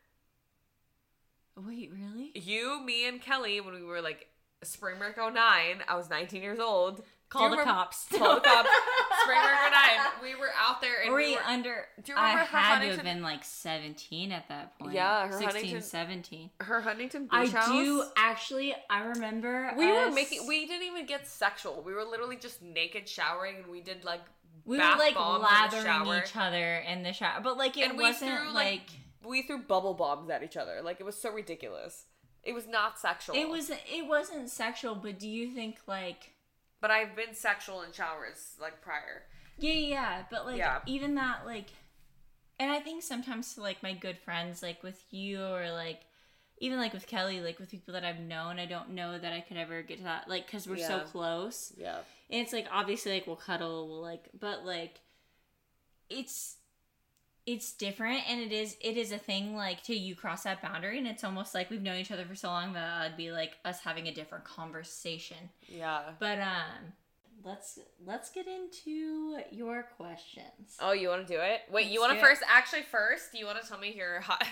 Wait, really? You, me, and Kelly, when we were, like, Spring Break oh nine, I was nineteen years old. Call the cops. Call the cops. Spring Break oh nine. We were out there and were we you were under. Do you remember I her had Huntington? to have been like seventeen at that point. Yeah, her sixteen, Huntington, seventeen. Her Huntington Beach I house. do actually. I remember. We us, were making. We didn't even get sexual. We were literally just naked showering, and we did like. We bath were like bombs lathering each other in the shower, but like it and we wasn't threw, like, like we threw bubble bombs at each other. Like it was so ridiculous. It was not sexual. It was. It wasn't sexual, but do you think like? But I've been sexual in showers, like, prior. Yeah, yeah, but, like, yeah. even that, like... And I think sometimes, like, my good friends, like, with you or, like... Even, like, with Kelly, like, with people that I've known, I don't know that I could ever get to that, like, because we're yeah. so close. Yeah. And it's, like, obviously, like, we'll cuddle, we'll, like... But, like, it's... It's different, and it is it is a thing, like, till you cross that boundary, and it's almost like we've known each other for so long that it'd be, like, us having a different conversation. Yeah. But, um, let's let's get into your questions. Oh, you want to do it? Wait, let's you want to first, actually first, you want to tell me your hot...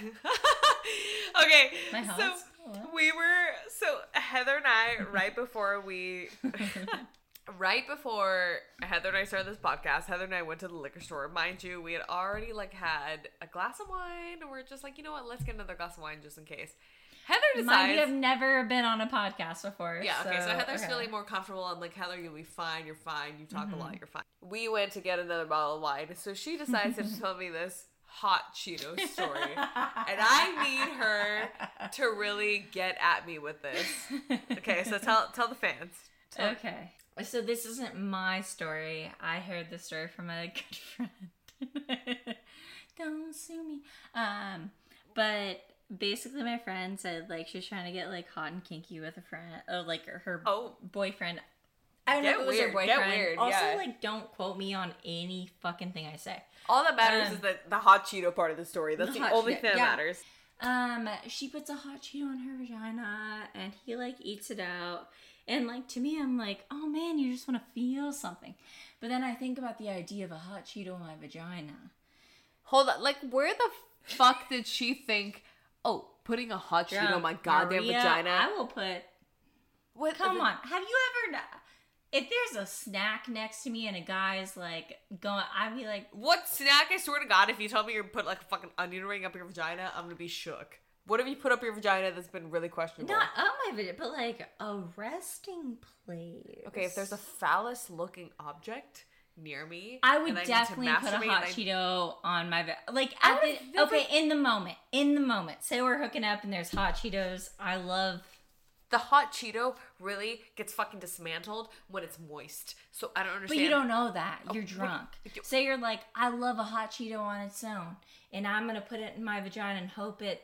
Okay, My so hots? we were, so Heather and I, right before we... Right before Heather and I started this podcast, Heather and I went to the liquor store. Mind you, we had already, like, had a glass of wine, and we're just like, you know what, let's get another glass of wine just in case. Heather decides... Mind you, have never been on a podcast before. Yeah, okay, so, so Heather's okay. feeling more comfortable. I'm like, Heather, you'll be fine, you're fine, you talk mm-hmm. a lot, you're fine. We went to get another bottle of wine, so she decides to tell me this hot Cheeto story. And I need her to really get at me with this. Okay, so tell tell the fans. Tell okay. So this isn't my story. I heard the story from a good friend. Don't sue me. Um, but basically my friend said, like, she was trying to get, like, hot and kinky with a friend, or, like, her oh. boyfriend. I don't Get know if it was weird, her get boyfriend. weird, Also, yeah. like, don't quote me on any fucking thing I say. All that matters Um, is that the hot Cheeto part of the story. That's the the, hot only Cheeto, thing that yeah. matters. Um, she puts a hot Cheeto on her vagina, and he, like, eats it out. And, like, to me, I'm like, oh, man, you just want to feel something. But then I think about the idea of a hot Cheeto in my vagina. Hold on, like, where the fuck did she think, oh, putting a hot Cheeto Drunk on my goddamn Maria, vagina? I will put... What, Come the- on, have you ever... If there's a snack next to me and a guy's, like, going... I'd be like... What snack? I swear to God, if you tell me you put like a fucking onion ring up your vagina, I'm gonna be shook. What have you put up your vagina that's been really questionable? Not up my vagina, but, like, a resting place. Okay, if there's a phallus-looking object near me, I would and I need to definitely put a masturbate hot and I- Cheeto on my va- like I at would've the never- okay in the moment in the moment. Say we're hooking up and there's hot Cheetos. I love. The hot Cheeto really gets fucking dismantled when it's moist. So I don't But understand. you don't know that. You're what- drunk. you- Say you're like, I love a hot Cheeto on its own, and I'm gonna put it in my vagina and hope it.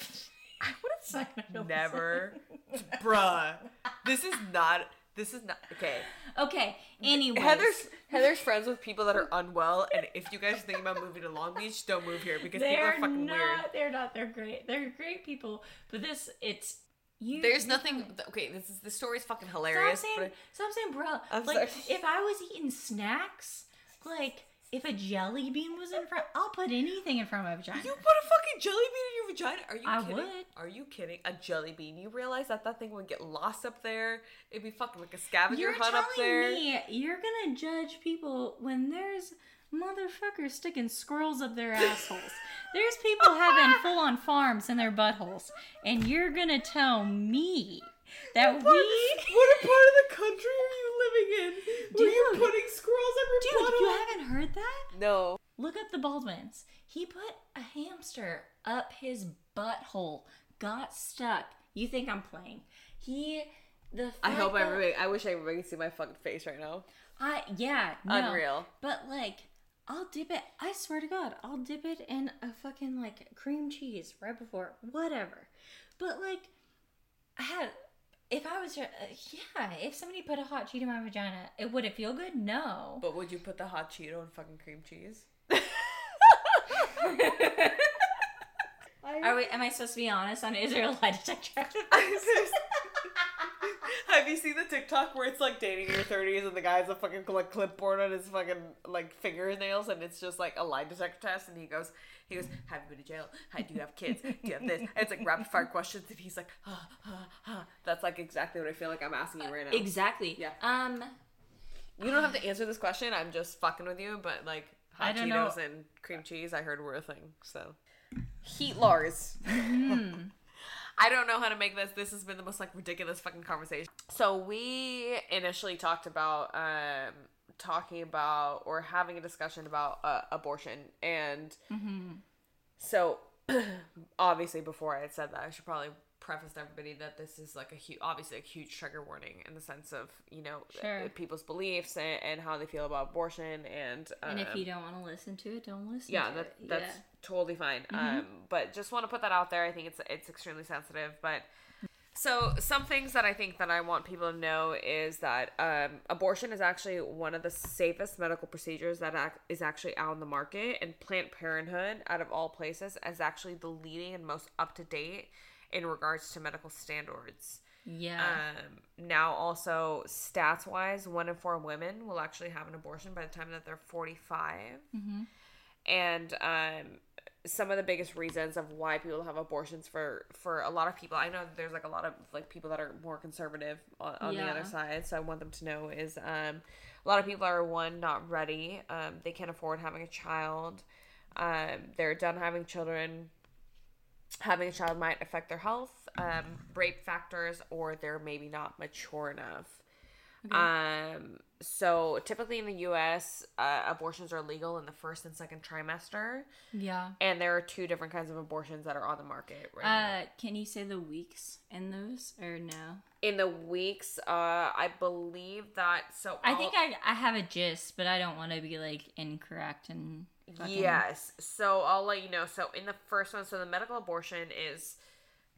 What is that? Never, bruh. This is not. This is not okay. Okay. Anyways, Heather's Heather's friends with people that are unwell, and if you guys are thinking about moving to Long Beach, don't move here because people are they're fucking not. weird. They're not. They're great. They're great people. But this, it's you. There's nothing. Okay, this is the story's fucking hilarious. Stop saying, but stop saying, bro. I'm like, sorry. if I was eating snacks, like, if a jelly bean was in front, I'll put anything in front of my vagina. you put a fucking jelly bean in your vagina? Are you I kidding? would. Are you kidding? A jelly bean? You realize that that thing would get lost up there? It'd be fucking like a scavenger You're hunt telling up there. me you're gonna judge people when there's motherfuckers sticking squirrels up their assholes. There's people having full-on farms in their buttholes, and you're gonna tell me that What we... part- what part of the country are you living in? Were you Dude. putting squirrels up your Dude, butthole? you haven't heard that? No. Look up the Baldwins. He put a hamster up his butthole, got stuck. You think I'm playing? He, the I fact hope that- everybody. I wish everybody could see my fucking face right now. I yeah, no. Unreal. But like, I'll dip it. I swear to God, I'll dip it in a fucking like cream cheese right before whatever. But like, I had. If I was, uh, yeah, if somebody put a hot Cheeto in my vagina, it would it feel good? No. But would you put the hot Cheeto in fucking cream cheese? Are we? Am I supposed to be honest on is there a lie detector? Have you seen the TikTok where it's like dating in your thirties and the guy has a fucking like clipboard on his fucking like fingernails and it's just like a lie detector test and he goes he goes have you been to jail? How do you have kids? Do you have this? And it's like rapid fire questions and he's like ah, ah, ah. That's like exactly what I feel like I'm asking you right now. Exactly. Yeah. Um, You don't have to answer this question. I'm just fucking with you. But like I hot don't Cheetos know. and cream cheese, I heard were a thing. So heat Lars. hmm. I don't know how to make this. This has been the most like ridiculous fucking conversation. So we initially talked about um talking about or having a discussion about uh, abortion and Mm-hmm. so obviously before I had said that I should probably preface to everybody that this is like a huge obviously a huge trigger warning in the sense of you know Sure. uh, people's beliefs and, and how they feel about abortion and um, And if you don't want to listen to it, don't listen yeah to that, it. that's Yeah. totally fine Mhm. um but just want to put that out there. I think it's it's extremely sensitive, but so some things that I think that I want people to know is that um abortion is actually one of the safest medical procedures that ac- is actually out in the market, and Planned Parenthood out of all places is actually the leading and most up to date in regards to medical standards. Yeah. Um, now also stats wise, one in four women will actually have an abortion by the time that they're forty-five. mm-hmm. And um, some of the biggest reasons of why people have abortions for, for a lot of people, I know that there's like a lot of like people that are more conservative on, on the Yeah. other side. So I want them to know is um, a lot of people are one, not ready. Um, they can't afford having a child. Um, they're done having children. Having a child might affect their health, um, rape factors, or they're maybe not mature enough. Okay. Um, so typically in the U S, uh, abortions are legal in the first and second trimester, Yeah. and there are two different kinds of abortions that are on the market right now. Uh, can you say the weeks in those or no? In the weeks, uh, I believe that. So I I'll- think I I have a gist, but I don't want to be like incorrect and. fucking- Yes. So I'll let you know. So in the first one, so the medical abortion is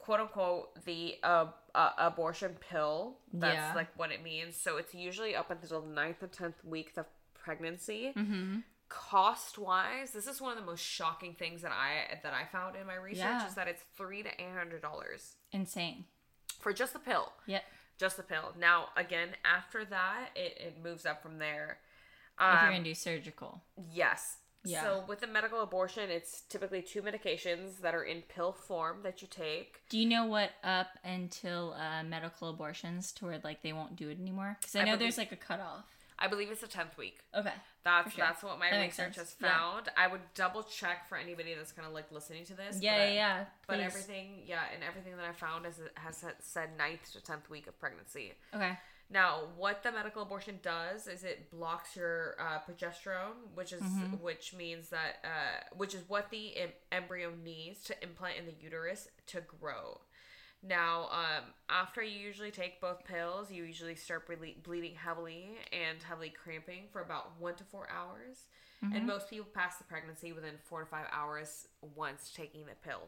quote unquote the uh, uh, abortion pill. That's Yeah. like what it means. So it's usually up until the ninth or tenth week of pregnancy. Mm-hmm. Cost wise, this is one of the most shocking things that I that I found in my research Yeah. is that it's three to eight hundred dollars Insane. for just the pill. Yep. Just the pill. Now again, after that, it, it moves up from there. If Um, you're gonna do surgical. Yes. Yeah. So with the medical abortion, it's typically two medications that are in pill form that you take. Do you know what up until uh, medical abortions to where like they won't do it anymore? Because I I know believe- there's like a cutoff. I believe it's the tenth week. Okay. That's For sure. that's what my That makes research sense. has found. I would double check for anybody that's kind of like listening to this. Yeah, but, yeah, yeah. But Please. everything, yeah, and everything that I found is has said ninth to tenth week of pregnancy. Okay. Now, what the medical abortion does is it blocks your uh, progesterone, which is Mm-hmm. which means that uh, which is what the em- embryo needs to implant in the uterus to grow. Now, um, after you usually take both pills, you usually start ble- bleeding heavily and heavily cramping for about one to four hours. Mm-hmm. And most people pass the pregnancy within four to five hours once taking the pill.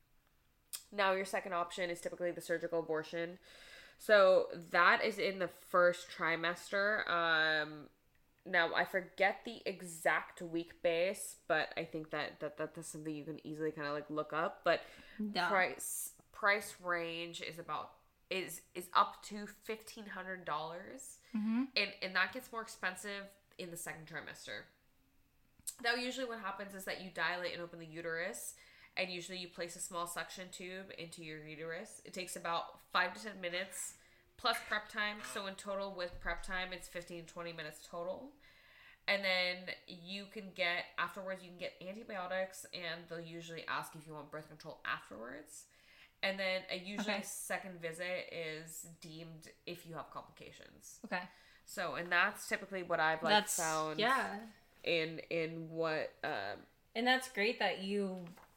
Now, your second option is typically the surgical abortion. So that is in the first trimester. Um, now, I forget the exact week base, but I think that, that, that that's something you can easily kind of like look up. But Yeah. price price range is about is is up to fifteen hundred dollars, Mm-hmm. and and that gets more expensive in the second trimester. Now, usually what happens is that you dilate and open the uterus, and usually you place a small suction tube into your uterus. It takes about five to ten minutes plus prep time. So in total with prep time, it's fifteen to twenty minutes total. And then you can get, afterwards, you can get antibiotics, and they'll usually ask if you want birth control afterwards. And then a usually Okay. second visit is deemed if you have complications. Okay. So, and that's typically what I've like That's found yeah. in in what um And that's great that you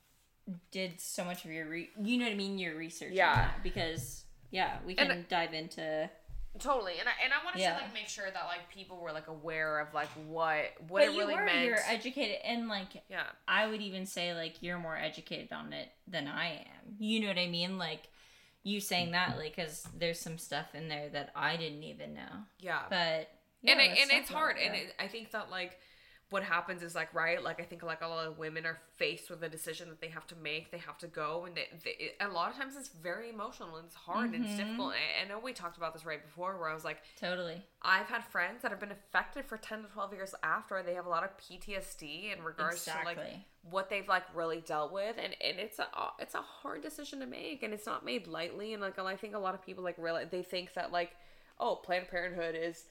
did so much of your re- you know what I mean, your research on Yeah. that, because yeah, we can And- dive into totally, and I and I wanted Yeah. to like make sure that like people were like aware of like what what but it you really were meant. you're educated, and like yeah, I would even say like you're more educated on it than I am. You know what I mean? Like you saying that, like, because there's some stuff in there that I didn't even know. yeah, But yeah, and it, let's and talk it's about hard, it, and yeah. it, I think that like what happens is like right, like I think like a lot of women are faced with a decision that they have to make, they have to go, and they, they, a lot of times it's very emotional and it's hard and it's Mhm. difficult. And I know we talked about this right before, where I was like, Totally. I've had friends that have been affected for ten to twelve years after. They have a lot of P T S D in regards to like Exactly. what they've like really dealt with, and, and it's a it's a hard decision to make, and it's not made lightly. And like I think a lot of people like realize, they think that like, oh, Planned Parenthood is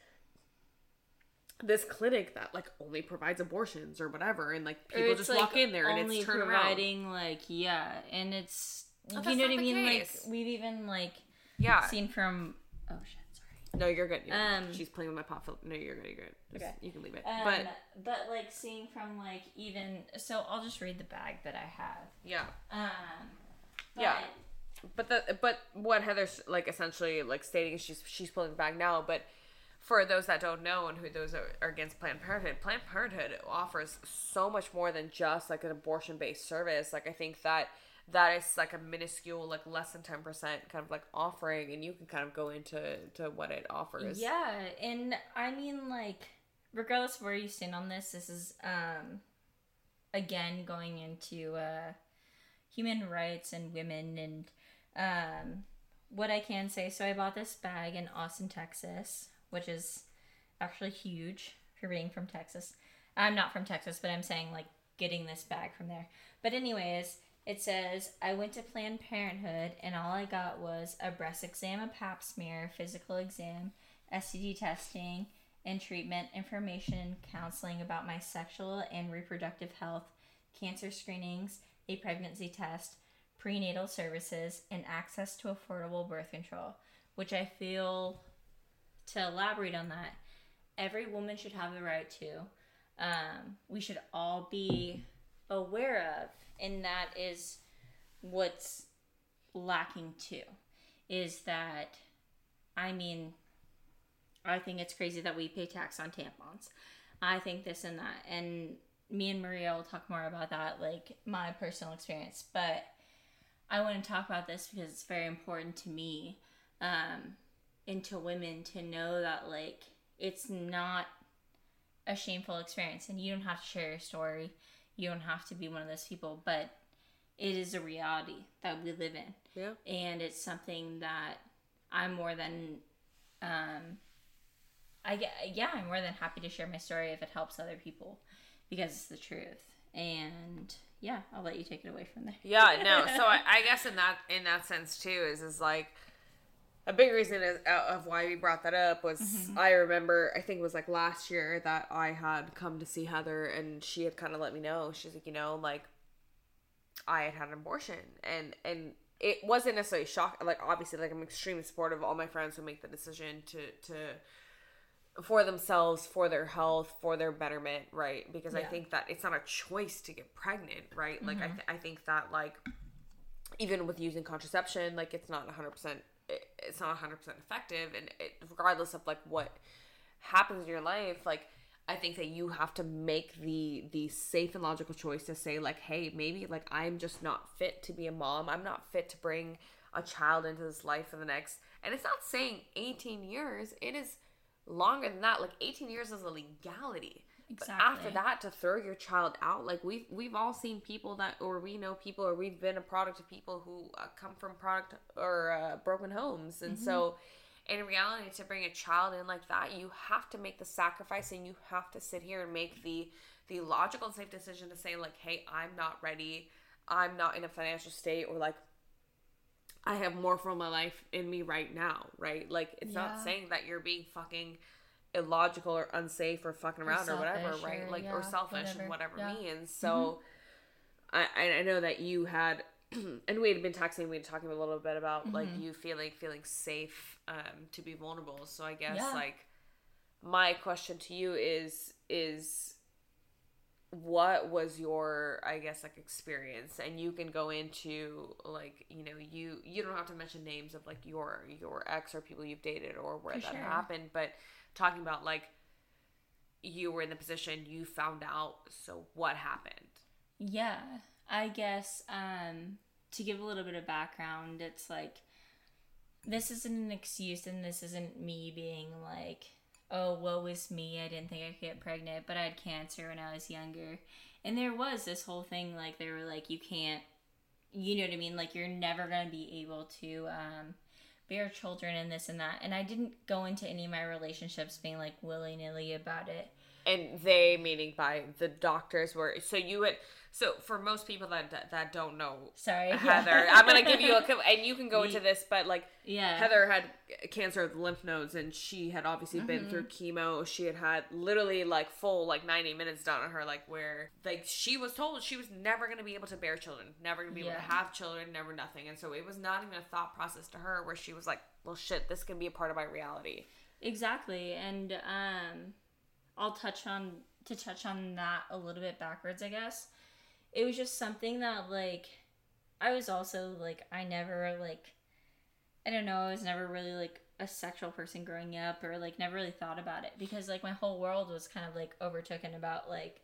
this clinic that like only provides abortions or whatever, and like Or people it's, just like, walk in there and only it's turned around. providing like yeah, and it's Oh, you that's know not what I the mean. case. Like we've even like Yeah. seen from oh shit, sorry. No, you're good. You're good. Um, She's playing with my pop filter. No, you're good. You're good. Just- Okay. You can leave it. Um, but but like seeing from like even so, I'll just read the bag that I have. yeah. Um, but, Yeah. But the but what Heather's like essentially like stating is she's she's pulling back now. But for those that don't know and who those are, are against Planned Parenthood, Planned Parenthood offers so much more than just like an abortion based service. Like I think that that is like a minuscule, like less than ten percent kind of like offering, and you can kind of go into to what it offers. Yeah, and I mean like regardless of where you stand on this, this is um again going into uh human rights and women and um what I can say. So I bought this bag in Austin, Texas, which is actually huge for being from Texas. I'm not from Texas, but I'm saying like getting this bag from there. But anyways, it says, I went to Planned Parenthood and all I got was a breast exam, a pap smear, physical exam, S T D testing, and treatment information, counseling about my sexual and reproductive health, cancer screenings, a pregnancy test, prenatal services, and access to affordable birth control, which I feel, to elaborate on that, every woman should have the right to. Um, we should all be aware of, and that is what's lacking too, is that, I mean, I think it's crazy that we pay tax on tampons. I think this and that, and me and Maria will talk more about that, like my personal experience, but I want to talk about this because it's very important to me, um, and to women to know that, like, it's not a shameful experience, and you don't have to share your story. You don't have to be one of those people, but it is a reality that we live in. Yeah. And it's something that I'm more than, um, I get, yeah, I'm more than happy to share my story if it helps other people, because it's the truth. And yeah, I'll let you take it away from there. Yeah, no. So I, I guess in that in that sense too is is like a big reason is, uh, of why we brought that up was mm-hmm. I remember I think it was like last year that I had come to see Heather, and she had kind of let me know. She's like, you know, like I had had an abortion, and and it wasn't necessarily shock. Like obviously, like I'm extremely supportive of all my friends who make the decision to to. for themselves, for their health, for their betterment, right? Because yeah. I think that it's not a choice to get pregnant, right? Mm-hmm. Like, I, th- I think that, like, even with using contraception, like, it's not one hundred percent, it, it's not one hundred percent effective, and it, regardless of, like, what happens in your life, like, I think that you have to make the, the safe and logical choice to say, like, hey, maybe, like, I'm just not fit to be a mom, I'm not fit to bring a child into this life for the next, and it's not saying eighteen years, it is longer than that. Like eighteen years is a legality. Exactly. But after that, to throw your child out, like we've we've all seen people that, or we know people, or we've been a product of people who uh, come from product or uh, broken homes, and mm-hmm. so in reality, to bring a child in like that, you have to make the sacrifice, and you have to sit here and make the the logical and safe decision to say like, hey, I'm not ready, I'm not in a financial state, or like I have more from my life in me right now, right? Like, it's yeah. not saying that you're being fucking illogical or unsafe or fucking around or, or whatever, right? Or, like, yeah, or selfish whatever. and whatever yeah. means. So, mm-hmm. I I know that you had, and we had been texting, we had talking a little bit about, mm-hmm. like, you feeling feeling safe um, to be vulnerable. So, I guess, yeah. like, my question to you is, is... what was your, I guess, like, experience? And you can go into, like, you know, you you don't have to mention names of, like, your your ex or people you've dated or where For that sure. happened, but talking about, like, you were in the position, you found out, so what happened? Yeah, I guess, um, to give a little bit of background, it's like, this isn't an excuse, and this isn't me being, like, oh, woe is me, I didn't think I could get pregnant, but I had cancer when I was younger. And there was this whole thing, like, they were like, you can't, you know what I mean? Like, you're never going to be able to um, bear children and this and that. And I didn't go into any of my relationships being, like, willy-nilly about it. And they, meaning by the doctors, were, so you had, so for most people that that, that don't know, sorry, Heather, I'm going to give you a, and you can go into this, but like, yeah. Heather had cancer of the lymph nodes, and she had obviously mm-hmm. been through chemo. She had had literally like full, like ninety minutes done on her, like where, like she was told she was never going to be able to bear children, never going to be yeah. able to have children, never nothing. And so it was not even a thought process to her where she was like, well, shit, this can be a part of my reality. Exactly. And, um, I'll touch on, to touch on that a little bit backwards, I guess. It was just something that, like, I was also, like, I never, like, I don't know, I was never really, like, a sexual person growing up, or, like, never really thought about it, because, like, my whole world was kind of, like, overtaken about, like,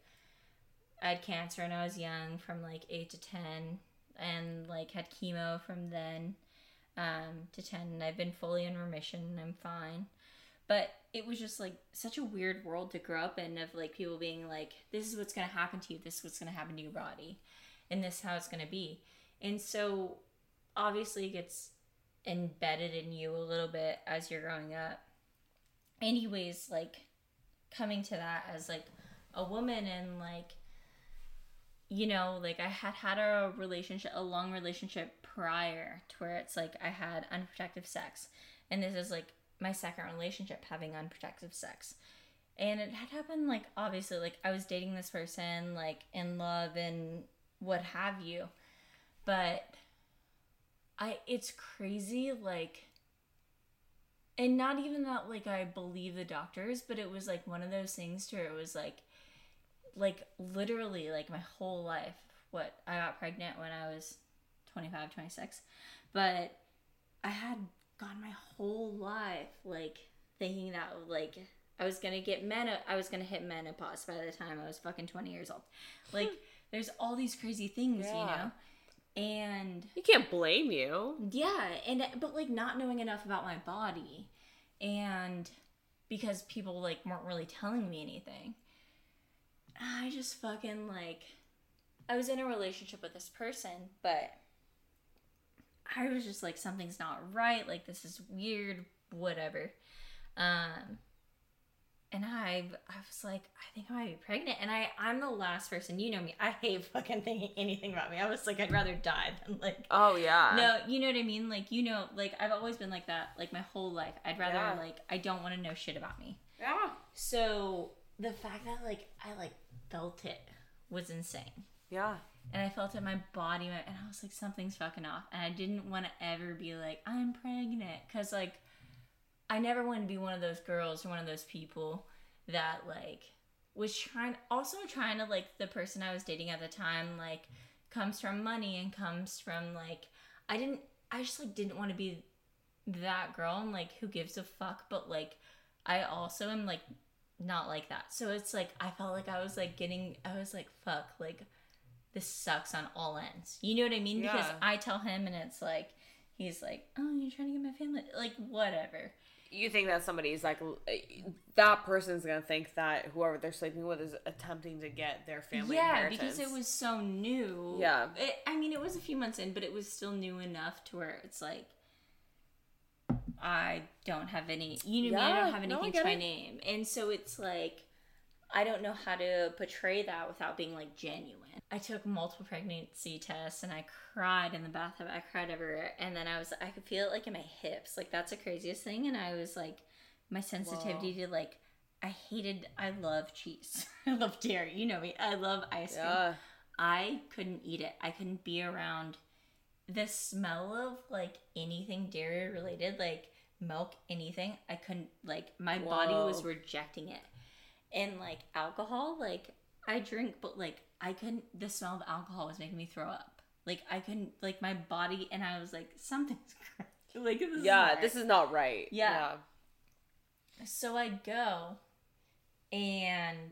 I had cancer when I was young, from, like, eight to ten, and, like, had chemo from then, um, to ten, and I've been fully in remission, and I'm fine. But it was just, like, such a weird world to grow up in, of, like, people being like, this is what's going to happen to you, this is what's going to happen to your body, and this is how it's going to be. And so, obviously, it gets embedded in you a little bit as you're growing up. Anyways, like, coming to that as, like, a woman, and, like, you know, like, I had had a relationship, a long relationship prior, to where it's, like, I had unprotected sex. And this is, like, my second relationship having unprotected sex. And it had happened, like, obviously, like, I was dating this person, like, in love and what have you. But I, it's crazy, like, and not even that, like, I believe the doctors, but it was, like, one of those things to where it was, like, like, literally, like, my whole life, what, I got pregnant when I was twenty-five, twenty-six, but I had gone my whole life, like, thinking that, like, I was gonna get men, I was gonna hit menopause by the time I was fucking twenty years old. Like, there's all these crazy things, yeah. you know? And you can't blame you. Yeah, and but like not knowing enough about my body, and because people like weren't really telling me anything, I just fucking like I was in a relationship with this person, but I was just like, something's not right, like this is weird, whatever. Um And I, I was like, I think I might be pregnant. And I, I'm the last person, you know me. I hate fucking thinking anything about me. I was like, I'd rather die than like. Oh yeah. No, you know what I mean. Like you know, like I've always been like that, like my whole life. I'd rather yeah. like I don't want to know shit about me. Yeah. So the fact that like I like felt it was insane. Yeah. And I felt it in my body, and I was like, something's fucking off. And I didn't want to ever be like, I'm pregnant, because like. I never wanted to be one of those girls or one of those people that, like, was trying, also trying to, like, the person I was dating at the time, like, comes from money and comes from, like, I didn't, I just, like, didn't want to be that girl and, like, who gives a fuck, but, like, I also am, like, not like that. So it's, like, I felt like I was, like, getting, I was, like, fuck, like, this sucks on all ends. You know what I mean? Yeah. Because I tell him and it's, like, he's, like, oh, you're trying to get my family, like, whatever. You think that somebody's like, that person's gonna think that whoever they're sleeping with is attempting to get their family yeah, inheritance. because it was so new. Yeah. It, I mean, it was a few months in, but it was still new enough to where it's like, I don't have any, you know, yeah, I don't have anything no, to my it. name. And so it's like, I don't know how to portray that without being like genuine. I took multiple pregnancy tests and I cried in the bathtub. I cried everywhere. And then I was, I could feel it like in my hips. Like that's the craziest thing. And I was like, my sensitivity Whoa. to like, I hated, I love cheese. I love dairy. You know me. I love ice cream. Yeah. I couldn't eat it. I couldn't be around the smell of like anything dairy related, like milk, anything. I couldn't, like, my Whoa. body was rejecting it. And like alcohol, like I drink, but like I couldn't, the smell of alcohol was making me throw up. Like I couldn't, like my body, and I was like, something's crazy. Like this yeah, is right. this is not right. Yeah. yeah. So I go, and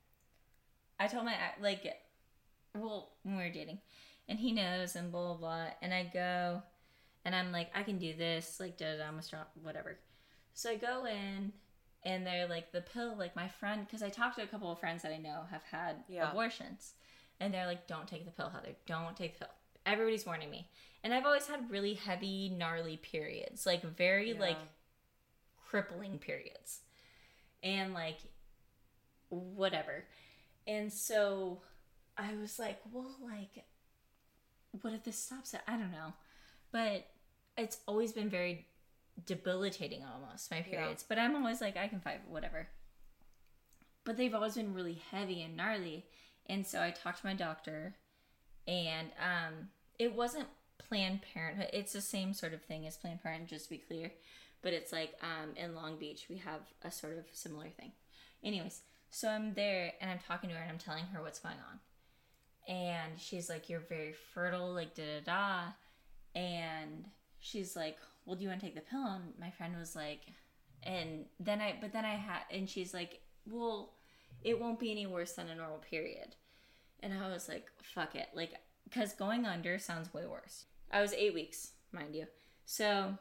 I told my, like, well, when we were dating, and he knows, and blah, blah, blah, and I go, and I'm like, I can do this, like, da, da, da, I'm a strong, whatever. So I go in, and they're like, the pill, like my friend, because I talked to a couple of friends that I know have had yeah. abortions. And they're like, don't take the pill, Heather. Don't take the pill. Everybody's warning me. And I've always had really heavy, gnarly periods. Like, very, yeah. like, crippling periods. And, like, whatever. And so I was like, well, like, what if this stops it? I don't know. But it's always been very debilitating almost, my periods. Yeah. But I'm always like, I can fight, whatever. But they've always been really heavy and gnarly. And so I talked to my doctor, and um, it wasn't Planned Parenthood. It's the same sort of thing as Planned Parenthood, just to be clear. But it's like um, in Long Beach, we have a sort of similar thing. Anyways, so I'm there, and I'm talking to her, and I'm telling her what's going on. And she's like, you're very fertile, like da-da-da. And she's like, well, do you want to take the pill? And my friend was like, and then I, but then I had, and she's like, well, it won't be any worse than a normal period. And I was like, fuck it. Like, because going under sounds way worse. I was eight weeks, mind you. So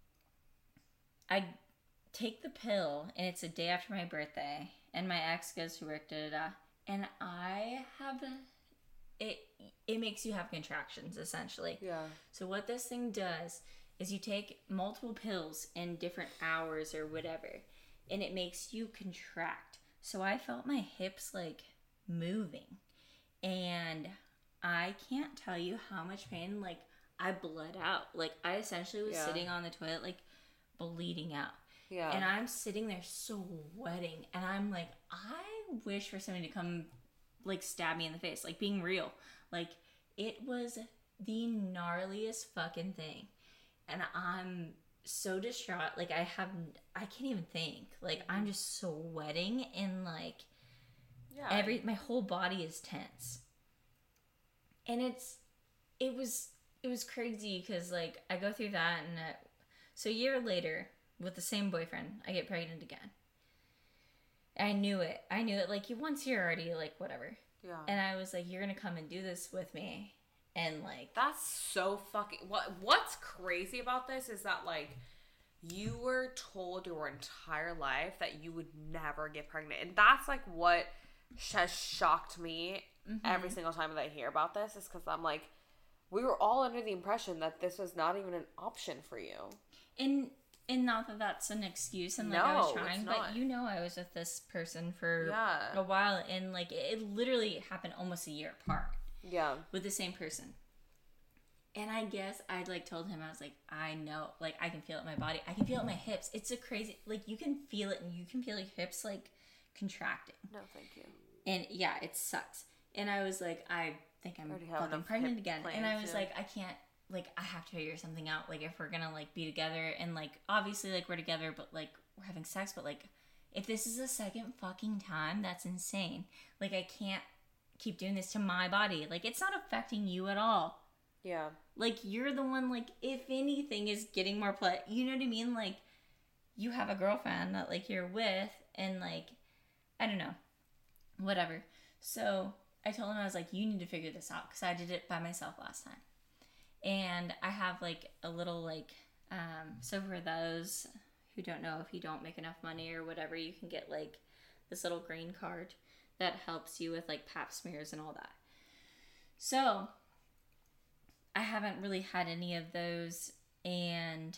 I take the pill, and it's a day after my birthday, and my ex goes to work, da da da. And I have a, it, it makes you have contractions, essentially. Yeah. So what this thing does is you take multiple pills in different hours or whatever, and it makes you contract. So I felt my hips, like, moving. And I can't tell you how much pain, like, I bled out. Like, I essentially was yeah. sitting on the toilet, like, bleeding out. Yeah. And I'm sitting there sweating. And I'm like, I wish for somebody to come, like, stab me in the face. Like, being real. Like, it was the gnarliest fucking thing. And I'm so distraught. Like, I have, I can't even think. Like, I'm just sweating, and, like, yeah. every, my whole body is tense. And it's, it was, it was crazy, because, like, I go through that, and it, so a year later, with the same boyfriend, I get pregnant again. I knew it. I knew it. Like, once you're already, like, whatever. Yeah. And I was like, you're going to come and do this with me. And like that's so fucking what what's crazy about this is that like you were told your entire life that you would never get pregnant. And that's like what has shocked me mm-hmm. every single time that I hear about this is because I'm like, we were all under the impression that this was not even an option for you. And and not that that's an excuse and like no, I was trying, but you know I was with this person for yeah. a while and like it literally happened almost a year apart. Yeah. With the same person. And I guess I like told him, I was like, I know, like I can feel it in my body. I can feel it in my hips. It's a crazy, like you can feel it and you can feel your hips like contracting. No, thank you. And yeah, it sucks. And I was like, I think I'm fucking pregnant again. And I was yeah. like, I can't, like I have to figure something out. Like if we're gonna like be together and like obviously like we're together, but like we're having sex, but like if this is the second fucking time, that's insane. Like I can't keep doing this to my body. Like it's not affecting you at all. Yeah. Like you're the one like if anything is getting more play. You know what I mean? Like you have a girlfriend that like you're with and like I don't know. Whatever. So I told him I was like you need to figure this out cuz I did it by myself last time. And I have like a little like um so for those who don't know if you don't make enough money or whatever, you can get like this little green card that helps you with like pap smears and all that. So I haven't really had any of those and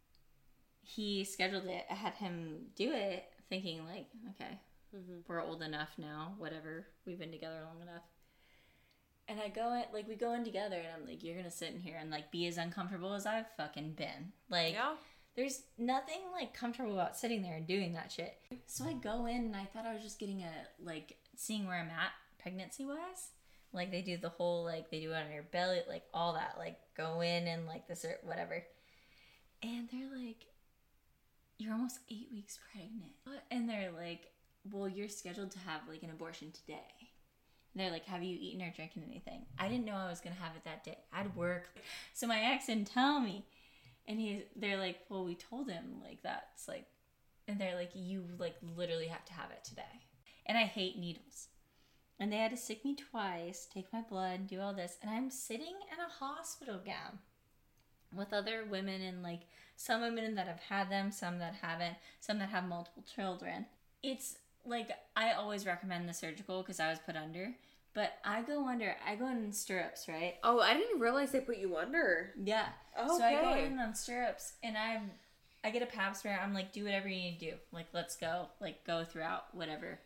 he scheduled it. I had him do it thinking like, okay, mm-hmm. we're old enough now, whatever. We've been together long enough. And I go in, like we go in together and I'm like, you're going to sit in here and like be as uncomfortable as I've fucking been. Like, yeah. There's nothing like comfortable about sitting there and doing that shit. So I go in and I thought I was just getting a, like seeing where I'm at pregnancy wise. Like, they do the whole, like, they do it on your belly, like, all that. Like, go in and, like, this or whatever. And they're like, you're almost eight weeks pregnant. And they're like, well, you're scheduled to have, like, an abortion today. And they're like, have you eaten or drinking anything? I didn't know I was going to have it that day. I'd work. So my ex didn't tell me. And he, they're like, well, we told him, like, that's, like, and they're like, you, like, literally have to have it today. And I hate needles. And they had to stick me twice, take my blood, do all this. And I'm sitting in a hospital gown with other women and like some women that have had them, some that haven't, some that have multiple children. It's like, I always recommend the surgical because I was put under. But I go under, I go in stirrups, right? Oh, I didn't realize they put you under. Yeah. Oh, so okay. I go in on stirrups and I'm, I get a pap smear. I'm like, do whatever you need to do. Like, let's go. Like, go throughout, whatever.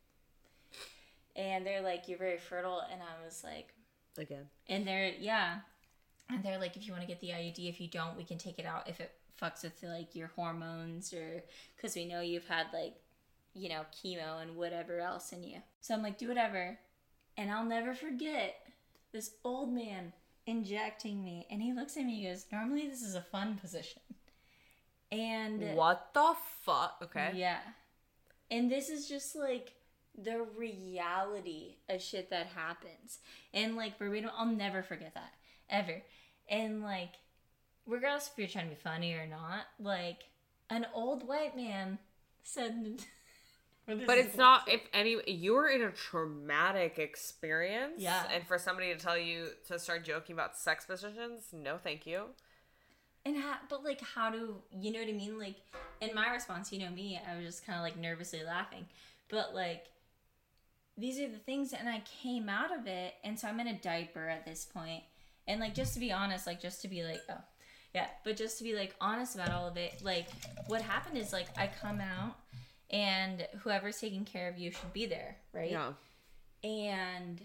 And they're like, you're very fertile. And I was like... Again. And they're, yeah. And they're like, if you want to get the I U D, if you don't, we can take it out if it fucks with, like, your hormones or... Because we know you've had, like, you know, chemo and whatever else in you. So I'm like, do whatever. And I'll never forget this old man injecting me. And he looks at me and he goes, normally this is a fun position. And... What the fuck? Okay. Yeah. And this is just, like... the reality of shit that happens. And like verbatim, I'll never forget that ever. And like regardless if you're trying to be funny or not, like an old white man said but it's not if any you're in a traumatic experience. Yeah. And for somebody to tell you to start joking about sex positions, no thank you. And how, but like how do you know what I mean? Like in my response, you know me, I was just kind of like nervously laughing. But like these are the things, and I came out of it, and so I'm in a diaper at this point. And, like, just to be honest, like, just to be, like, oh, yeah, but just to be, like, honest about all of it, like, what happened is, like, I come out, and whoever's taking care of you should be there, right? Yeah. And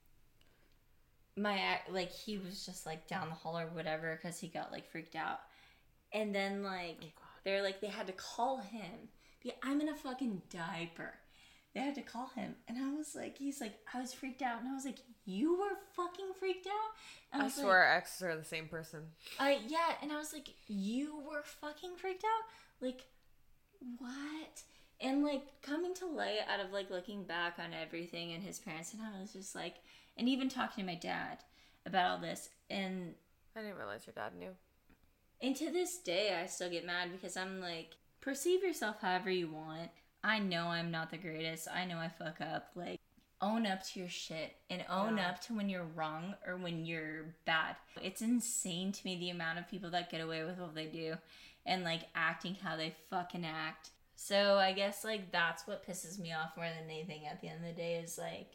my, like, he was just, like, down the hall or whatever, because he got, like, freaked out. And then, like, oh, they're, like, they had to call him. Because I'm in a fucking diaper. They had to call him. And I was like, he's like, I was freaked out. And I was like, you were fucking freaked out? And I, I swear like, our exes are the same person. I yeah. And I was like, you were fucking freaked out? Like, what? And like, coming to light out of like looking back on everything and his parents. And I was just like, and even talking to my dad about all this. And I didn't realize your dad knew. And to this day, I still get mad because I'm like, perceive yourself however you want. I know I'm not the greatest. I know I fuck up. Like, own up to your shit and own Yeah. up to when you're wrong or when you're bad. It's insane to me the amount of people that get away with what they do and like acting how they fucking act. So I guess like that's what pisses me off more than anything at the end of the day is like,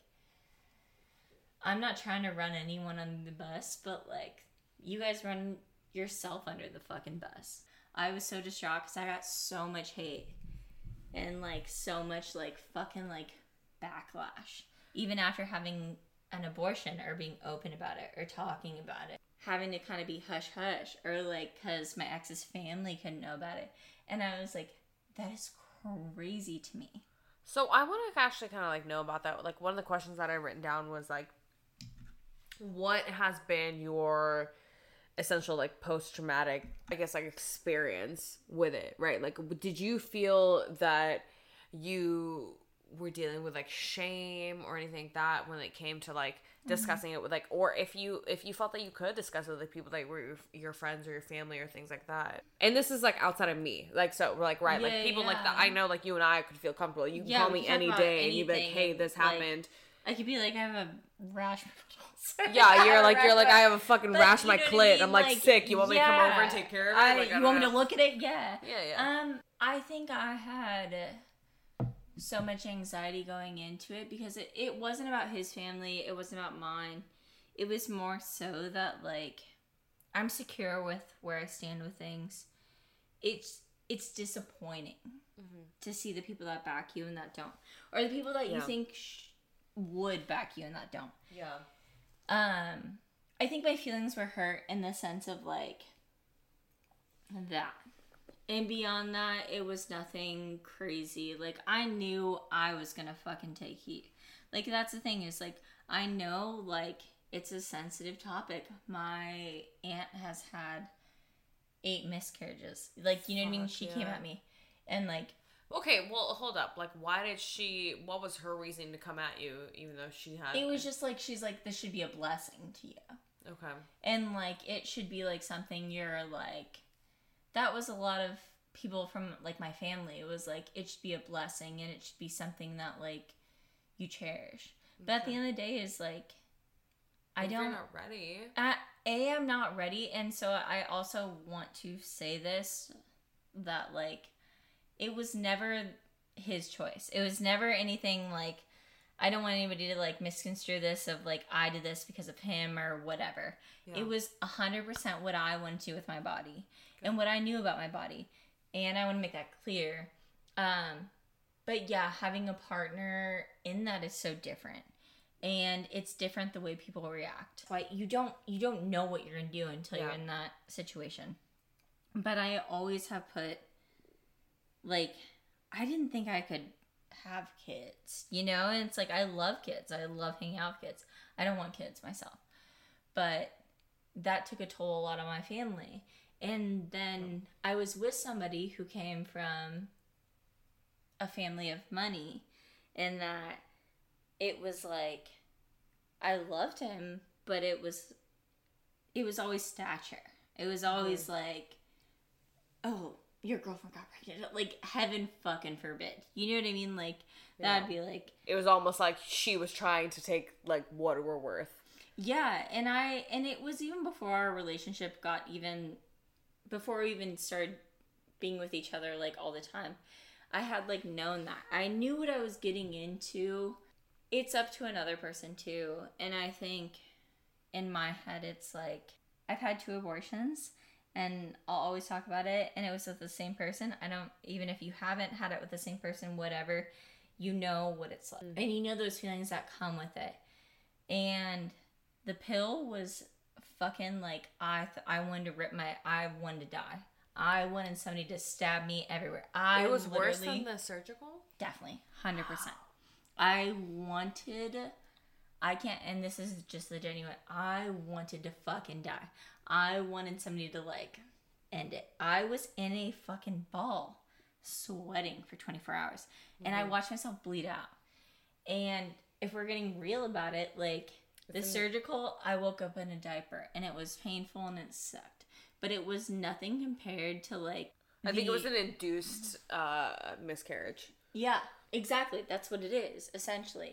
I'm not trying to run anyone under the bus, but like you guys run yourself under the fucking bus. I was so distraught because I got so much hate and like so much like fucking like backlash. Even after having an abortion or being open about it or talking about it. Having to kind of be hush hush or like because my ex's family couldn't know about it. And I was like, that is crazy to me. So I want to actually kind of like know about that. Like one of the questions that I written down was like, what has been your essential like post-traumatic, I guess, like experience with it, right? Like did you feel that you were dealing with like shame or anything like that when it came to like discussing mm-hmm. it with like, or if you if you felt that you could discuss it with like people that were your, your friends or your family or things like that? And this is like outside of me, like, so we're like, right, yeah, like people yeah. like that I know, like you and I could feel comfortable. You can yeah, call me any day and you'd be like, hey, this like, happened. I could be like, I have a rash. Yeah, you're like, you're like, I have a fucking but rash my clit. I mean? I'm like, like sick. You want yeah, me to come over and take care of it? I, like, you I want me know. to look at it? Yeah. Yeah, yeah. Um, I think I had so much anxiety going into it because it, it wasn't about his family. It wasn't about mine. It was more so that, like, I'm secure with where I stand with things. It's it's disappointing mm-hmm. to see the people that back you and that don't. Or the people that yeah. you think sh- would back you and that don't. Yeah. Um, I think my feelings were hurt in the sense of, like, that. And beyond that, it was nothing crazy. Like, I knew I was gonna fucking take heat. Like, that's the thing is, like, I know, like, it's a sensitive topic. My aunt has had eight miscarriages. Like, you know what I mean? She yeah. came at me. And, like... Okay, well, hold up. Like, why did she... What was her reason to come at you, even though she had... It was just, like, she's like, this should be a blessing to you. Okay. And, like, it should be, like, something you're, like... That was a lot of people from, like, my family. It was, like, it should be a blessing, and it should be something that, like, you cherish. But okay. at the end of the day, is, like... I if don't... You're not ready. At, A, I'm not ready, and so I also want to say this, that, like... It was never his choice. It was never anything like, I don't want anybody to like misconstrue this of like, I did this because of him or whatever. Yeah. It was one hundred percent what I wanted to do with my body okay. and what I knew about my body. And I want to make that clear. Um, but yeah, having a partner in that is so different. And it's different the way people react. Like, you don't, you don't know what you're going to do until yeah. you're in that situation. But I always have put... Like, I didn't think I could have kids, you know? And it's like, I love kids. I love hanging out with kids. I don't want kids myself. But that took a toll a lot on my family. And then I was with somebody who came from a family of money. And that it was like, I loved him, but it was, it was always stature. It was always mm. like, oh, your girlfriend got pregnant. Like, heaven fucking forbid. You know what I mean? Like, that'd yeah. be like... It was almost like she was trying to take, like, what we're worth. Yeah, and I... And it was even before our relationship got even... Before we even started being with each other, like, all the time. I had, like, known that. I knew what I was getting into. It's up to another person, too. And I think, in my head, it's like... I've had two abortions... And I'll always talk about it, and it was with the same person. I don't, even if you haven't had it with the same person, whatever, you know what it's like. Mm-hmm. And you know those feelings that come with it. And the pill was fucking like, I th- I wanted to rip my, I wanted to die. I wanted somebody to stab me everywhere. I It was worse than the surgical? Definitely, one hundred percent. I wanted, I can't, and this is just the genuine, I wanted to fucking die. I wanted somebody to, like, end it. I was in a fucking ball, sweating for twenty-four hours. Mm-hmm. And I watched myself bleed out. And if we're getting real about it, like, the surgical, I woke up in a diaper. And it was painful and it sucked. But it was nothing compared to, like... I the... think it was an induced uh, miscarriage. Yeah, exactly. That's what it is, essentially.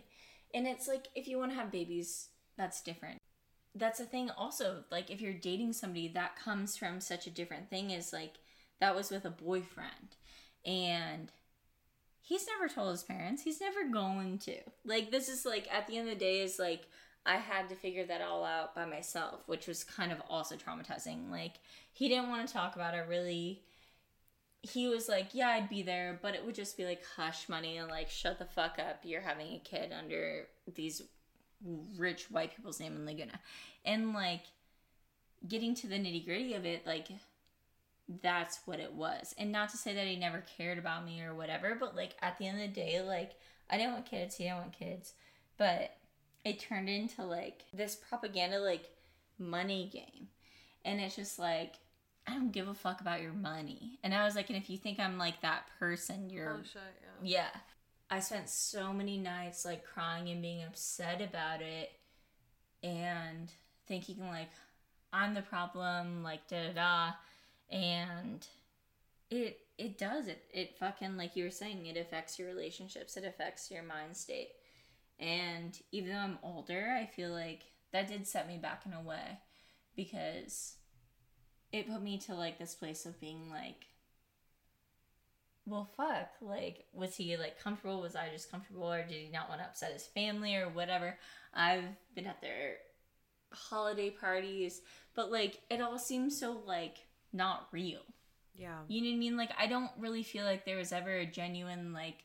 And it's like, if you want to have babies, that's different. That's a thing also, like, if you're dating somebody, that comes from such a different thing as, like, that was with a boyfriend. And he's never told his parents. He's never going to. Like, this is, like, at the end of the day, is, like, I had to figure that all out by myself, which was kind of also traumatizing. Like, he didn't want to talk about it, really. He was like, yeah, I'd be there, but it would just be, like, hush money and, like, shut the fuck up. You're having a kid under these rich white people's name in Laguna. And, like, getting to the nitty-gritty of it, like, that's what it was. And not to say that he never cared about me or whatever, but, like, at the end of the day, like, I didn't want kids, he didn't want kids, but it turned into, like, this propaganda, like, money game. And it's just, like, I don't give a fuck about your money. And I was like, and if you think I'm, like, that person, you're... Oh, shit, yeah. Yeah. I spent so many nights, like, crying and being upset about it and thinking, like, I'm the problem, like, da-da-da. And it it does. It, it fucking, like you were saying, it affects your relationships. It affects your mind state. And even though I'm older, I feel like that did set me back in a way. Because it put me to, like, this place of being, like, well, fuck, like, was he, like, comfortable? Was I just comfortable? Or did he not want to upset his family or whatever? I've been at their holiday parties, but, like, it all seems so, like, not real. Yeah. You know what I mean? Like, I don't really feel like there was ever a genuine, like,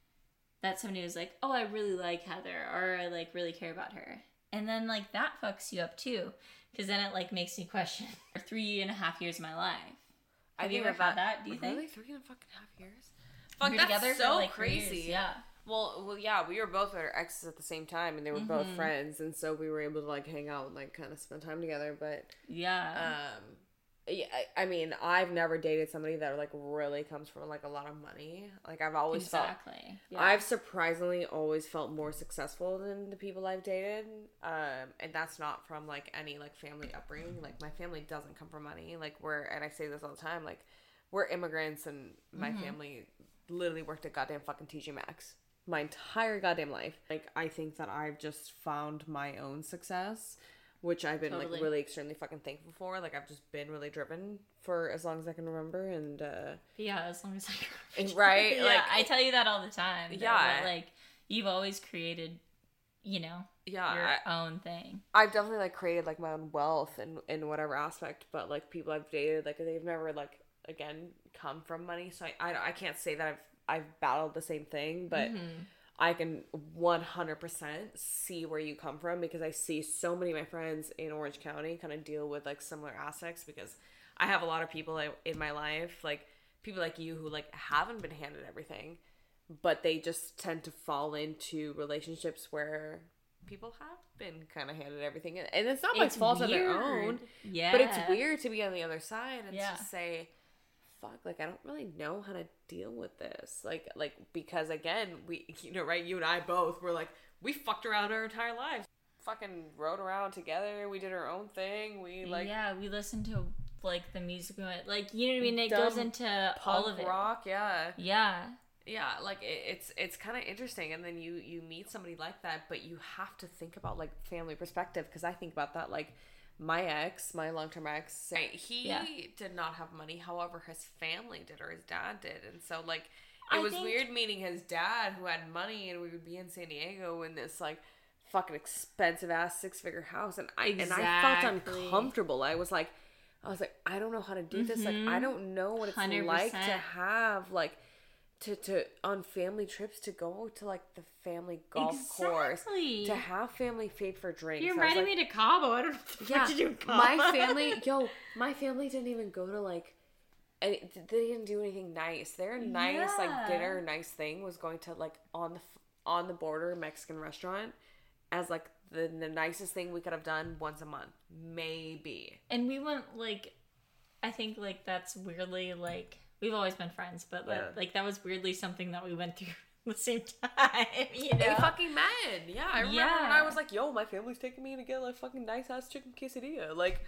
that somebody was like, oh, I really like Heather, or I, like, really care about her. And then, like, that fucks you up, too. Because then it, like, makes me question three and a half years of my life. Have I you think ever had that, do you really? think? Three and a fucking half years? Fuck, We were that's together so for, like, crazy. years, yeah. Well, well, yeah, we were both with our exes at the same time, and they were Mm-hmm. both friends, and so we were able to, like, hang out and, like, kind of spend time together, but... Yeah. Um, yeah, I, I mean, I've never dated somebody that, like, really comes from, like, a lot of money. Like, I've always exactly. felt... Yeah. I've surprisingly always felt more successful than the people I've dated, um, and that's not from, like, any, like, family upbringing. Like, my family doesn't come from money. Like, we're... And I say this all the time, like, we're immigrants, and my mm-hmm. family literally worked at goddamn fucking T J Maxx my entire goddamn life. Like, I think that I've just found my own success, which I've been, totally. like, really extremely fucking thankful for. Like, I've just been really driven for as long as I can remember, and, uh... Yeah, as long as I can remember. Right? Yeah, like, I tell you that all the time. Though, yeah. But, like, you've always created, you know, yeah, your I, own thing. I've definitely, like, created, like, my own wealth in, in whatever aspect, but, like, people I've dated, like, they've never, like, again, come from money, so I, I, I can't say that I've, I've battled the same thing, but... Mm-hmm. I can one hundred percent see where you come from, because I see so many of my friends in Orange County kind of deal with, like, similar aspects, because I have a lot of people in my life, like, people like you who, like, haven't been handed everything, but they just tend to fall into relationships where people have been kind of handed everything. And it's not my fault of their own, yeah. but it's weird to be on the other side and yeah. just say... fuck, like, I don't really know how to deal with this. Like, like, because, again, we, you know, right, you and I both were, like, we fucked around our entire lives. Fucking rode around together. We did our own thing. We, like... Yeah, we listened to, like, the music, like, you know what I mean? It goes into all of it. Rock, yeah. Yeah. Yeah, like, it, it's it's kind of interesting, and then you, you meet somebody like that, but you have to think about, like, family perspective, because I think about that, like... My ex, my long-term ex, he yeah. did not have money. However, his family did, or his dad did. And so, like, it I was think... weird meeting his dad who had money, and we would be in San Diego in this, like, fucking expensive-ass six-figure house. And I exactly. and I felt uncomfortable. I was like, I was like, I don't know how to do this. Mm-hmm. Like, I don't know what it's one hundred percent like to have, like, to, to on family trips, to go to, like, the family golf exactly. course, to have family paid for drinks. You invited like, me to Cabo. I don't know what yeah, to do in Cabo. My family, yo, my family didn't even go to, like, any, they didn't do anything nice. Their nice, yeah. like, dinner, nice thing was going to, like, on the on the border Mexican restaurant as, like, the, the nicest thing we could have done once a month. Maybe. And we went, like, I think, like, that's weirdly, like, we've always been friends, but, like, yeah. like that was weirdly something that we went through at the same time, you know? They fucking met. Yeah, I remember yeah. when I was like, yo, my family's taking me to get, like, fucking nice-ass chicken quesadilla. Like,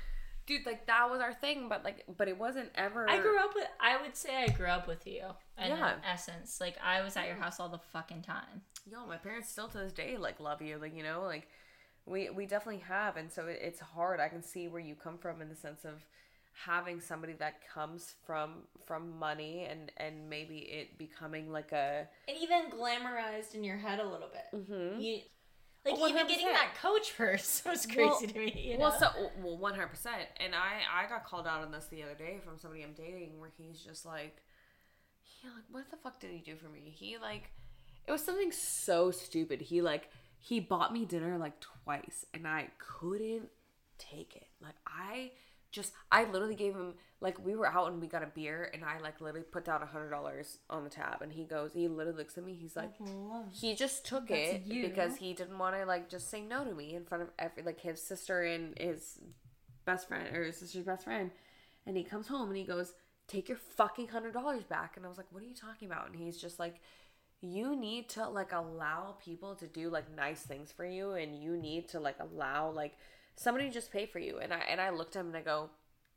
dude, like that was our thing, but like, but it wasn't ever. I grew up with. I would say I grew up with you. In Yeah. essence, like I was at your house all the fucking time. Yo, my parents still to this day like love you, like you know, like we we definitely have, and so it, it's hard. I can see where you come from in the sense of having somebody that comes from from money and and maybe it becoming like a And even glamorized in your head a little bit. mm-hmm. You, like one hundred even getting percent. that coach first was crazy well, to me. You know? Well, so well, one hundred percent. And I I got called out on this the other day from somebody I'm dating, where he's just like, he like, what the fuck did he do for me? He like, it was something so stupid. He like, he bought me dinner like twice, and I couldn't take it. Like I. Just, I literally gave him, like, we were out and we got a beer, and I, like, literally put down a hundred dollars on the tab, and he goes, he literally looks at me, he's like, he just took That's it you. because he didn't want to, like, just say no to me in front of every, like, his sister and his best friend, or his sister's best friend, and he comes home, and he goes, take your fucking hundred dollars back, and I was like, what are you talking about? And he's just like, you need to, like, allow people to do, like, nice things for you, and you need to, like, allow, like, somebody just pay for you. And I and I looked at him and I go,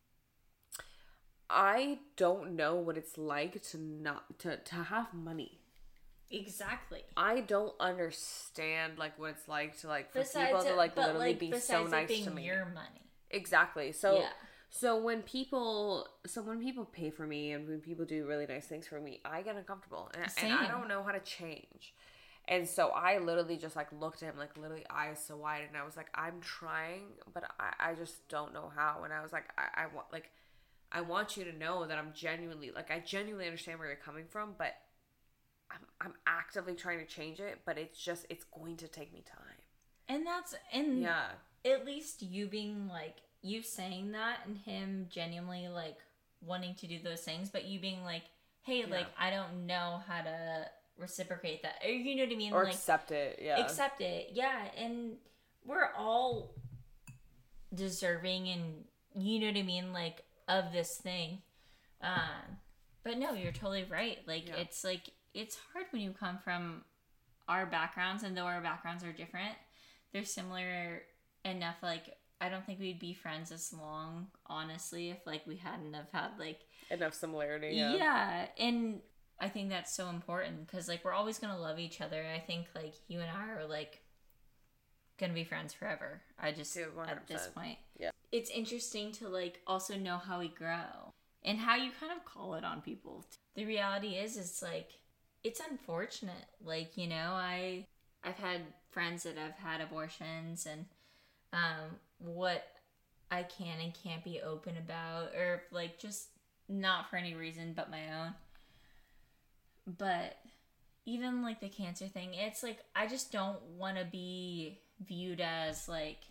I don't know what it's like to not to, to have money. Exactly. I don't understand like what it's like to like for besides people to it, like but, literally like, be besides so it nice being to me. your money. Exactly. So Yeah. so when people so when people pay for me and when people do really nice things for me, I get uncomfortable and, and I don't know how to change. And so I literally just, like, looked at him, like, literally eyes so wide. And I was like, I'm trying, but I, I just don't know how. And I was like, I, I want, like, I want you to know that I'm genuinely, like, I genuinely understand where you're coming from. But I'm, I'm actively trying to change it. But it's just, it's going to take me time. And that's, and yeah. at least you being, like, you saying that and him genuinely, like, wanting to do those things. But you being like, hey, Yeah. like, I don't know how to reciprocate that, or you know what I mean, or like accept it. Yeah, accept it. Yeah, and we're all deserving, and you know what I mean, like of this thing. Um, but no, you're totally right. Like yeah. it's like it's hard when you come from our backgrounds, and though our backgrounds are different, they're similar enough. Like I don't think we'd be friends this long, honestly, if like we hadn't have had like enough similarity. Yeah, yeah, and I think that's so important because, like, we're always going to love each other. I think, like, you and I are, like, going to be friends forever. I just, Dude, at this point. Yeah. It's interesting to, like, also know how we grow and how you kind of call it on people. The reality is, it's, like, it's unfortunate. Like, you know, I, I've had friends that have had abortions and um, what I can and can't be open about or, like, just not for any reason but my own. But even like the cancer thing, it's like I just don't want to be viewed as like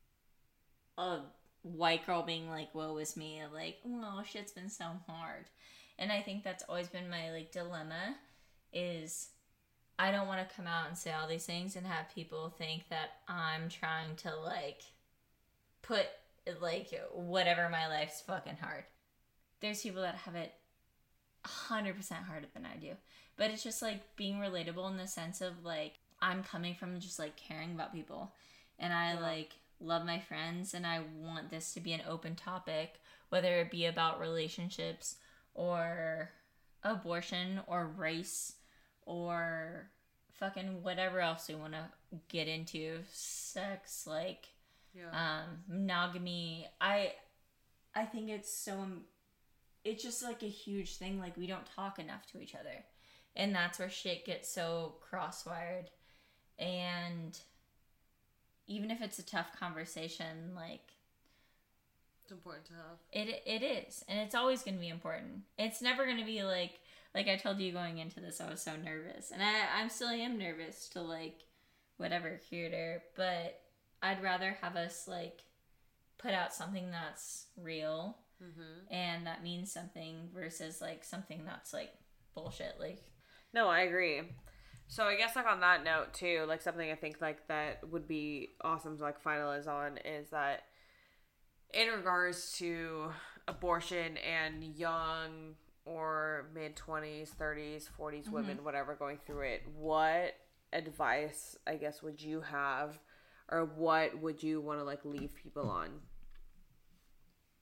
a white girl being like, woe is me, like, oh, shit's been so hard. And I think that's always been my like dilemma is I don't want to come out and say all these things and have people think that I'm trying to like put like whatever my life's fucking hard. There's people that have it one hundred percent harder than I do. But it's just like being relatable in the sense of like I'm coming from just like caring about people. And I yeah. like love my friends and I want this to be an open topic, whether it be about relationships or abortion or race or fucking whatever else we want to get into. Sex, like yeah. um, monogamy. I I think it's so... It's just like a huge thing. Like we don't talk enough to each other. And that's where shit gets so crosswired. And even if it's a tough conversation, like... It's important to have. It It is. And it's always going to be important. It's never going to be like... Like I told you going into this, I was so nervous. And I, I still am nervous to like... Whatever, hear there. But I'd rather have us like... Put out something that's real... Mm-hmm. And that means something versus like something that's like bullshit. Like, no, I agree. So I guess like on that note too, like something I think like that would be awesome to like finalize on is that in regards to abortion and young or mid twenties, thirties, forties mm-hmm. women, whatever, going through it, what advice I guess would you have, or what would you want to like leave people on?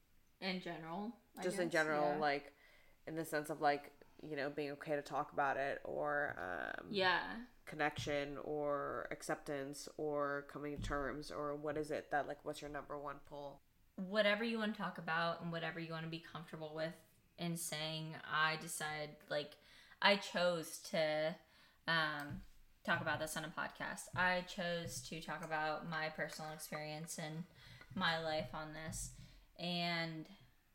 In general. I Just guess, in general, yeah. like, in the sense of, like, you know, being okay to talk about it, or, um... Yeah. connection, or acceptance, or coming to terms, or what is it that, like, what's your number one pull? Whatever you want to talk about and whatever you want to be comfortable with in saying. I decided, like, I chose to um, talk about this on a podcast. I chose to talk about my personal experience and my life on this. And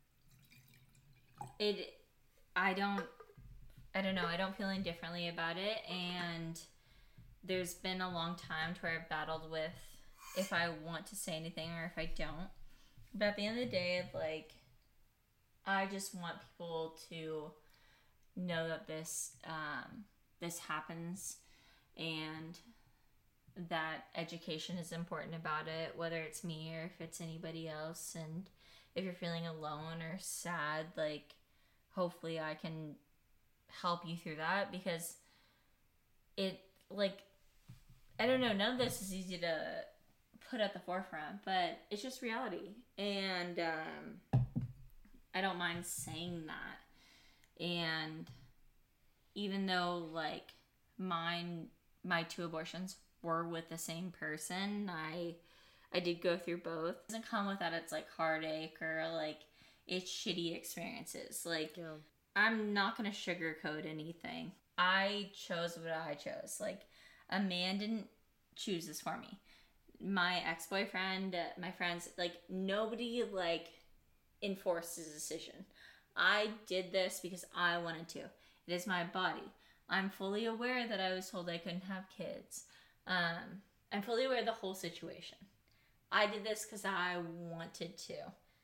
it, I don't, I don't know, I don't feel any differently about it. And there's been a long time to where I've battled with if I want to say anything or if I don't. But at the end of the day, like, I just want people to know that this um, this happens and that education is important about it, whether it's me or if it's anybody else. And if you're feeling alone or sad, like, hopefully I can help you through that, because it, like, I don't know, none of this is easy to put at the forefront, but it's just reality. And um, I don't mind saying that. And even though, like, mine, my two abortions were with the same person, I I did go through both. It doesn't come with that it's like heartache or like it's shitty experiences. Like, Yeah. I'm not gonna sugarcoat anything. I chose what I chose. Like, a man didn't choose this for me. My ex-boyfriend, uh, my friends, like, nobody, like, enforced his decision. I did this because I wanted to. It is my body. I'm fully aware that I was told I couldn't have kids. Um, I'm fully aware of the whole situation. I did this because I wanted to.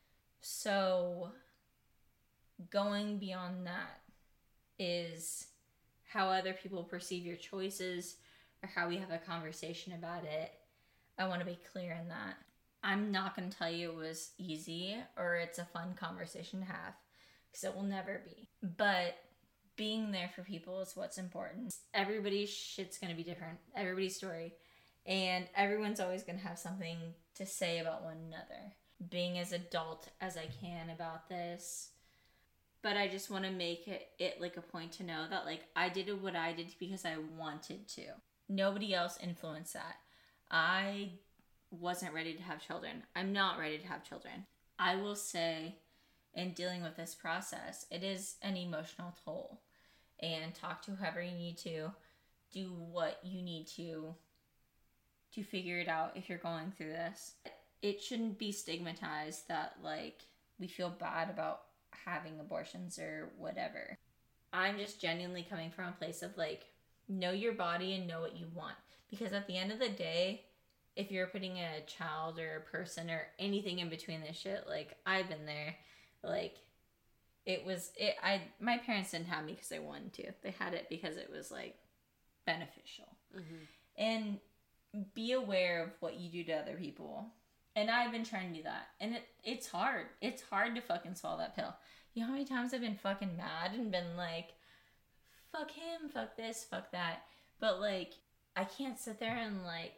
So, going beyond that is how other people perceive your choices or how we have a conversation about it. I want to be clear in that. I'm not going to tell you it was easy or it's a fun conversation to have, because it will never be. But being there for people is what's important. Everybody's shit's going to be different. Everybody's story. And everyone's always going to have something to say about one another. Being as adult as I can about this. But I just want to make it, it like a point to know that, like, I did what I did because I wanted to. Nobody else influenced that. I wasn't ready to have children. I'm not ready to have children. I will say, in dealing with this process, it is an emotional toll. And talk to whoever you need to. Do what you need to to figure it out if you're going through this. It shouldn't be stigmatized that, like, we feel bad about having abortions or whatever. I'm just genuinely coming from a place of, like, know your body and know what you want. Because at the end of the day, if you're putting a child or a person or anything in between this shit, like, I've been there. Like, it was, it. I my parents didn't have me because they wanted to. They had it because it was, like, beneficial. Mm-hmm. And be aware of what you do to other people. And I've been trying to do that. And it it's hard. It's hard to fucking swallow that pill. You know how many times I've been fucking mad and been like, fuck him, fuck this, fuck that. But, like, I can't sit there and, like,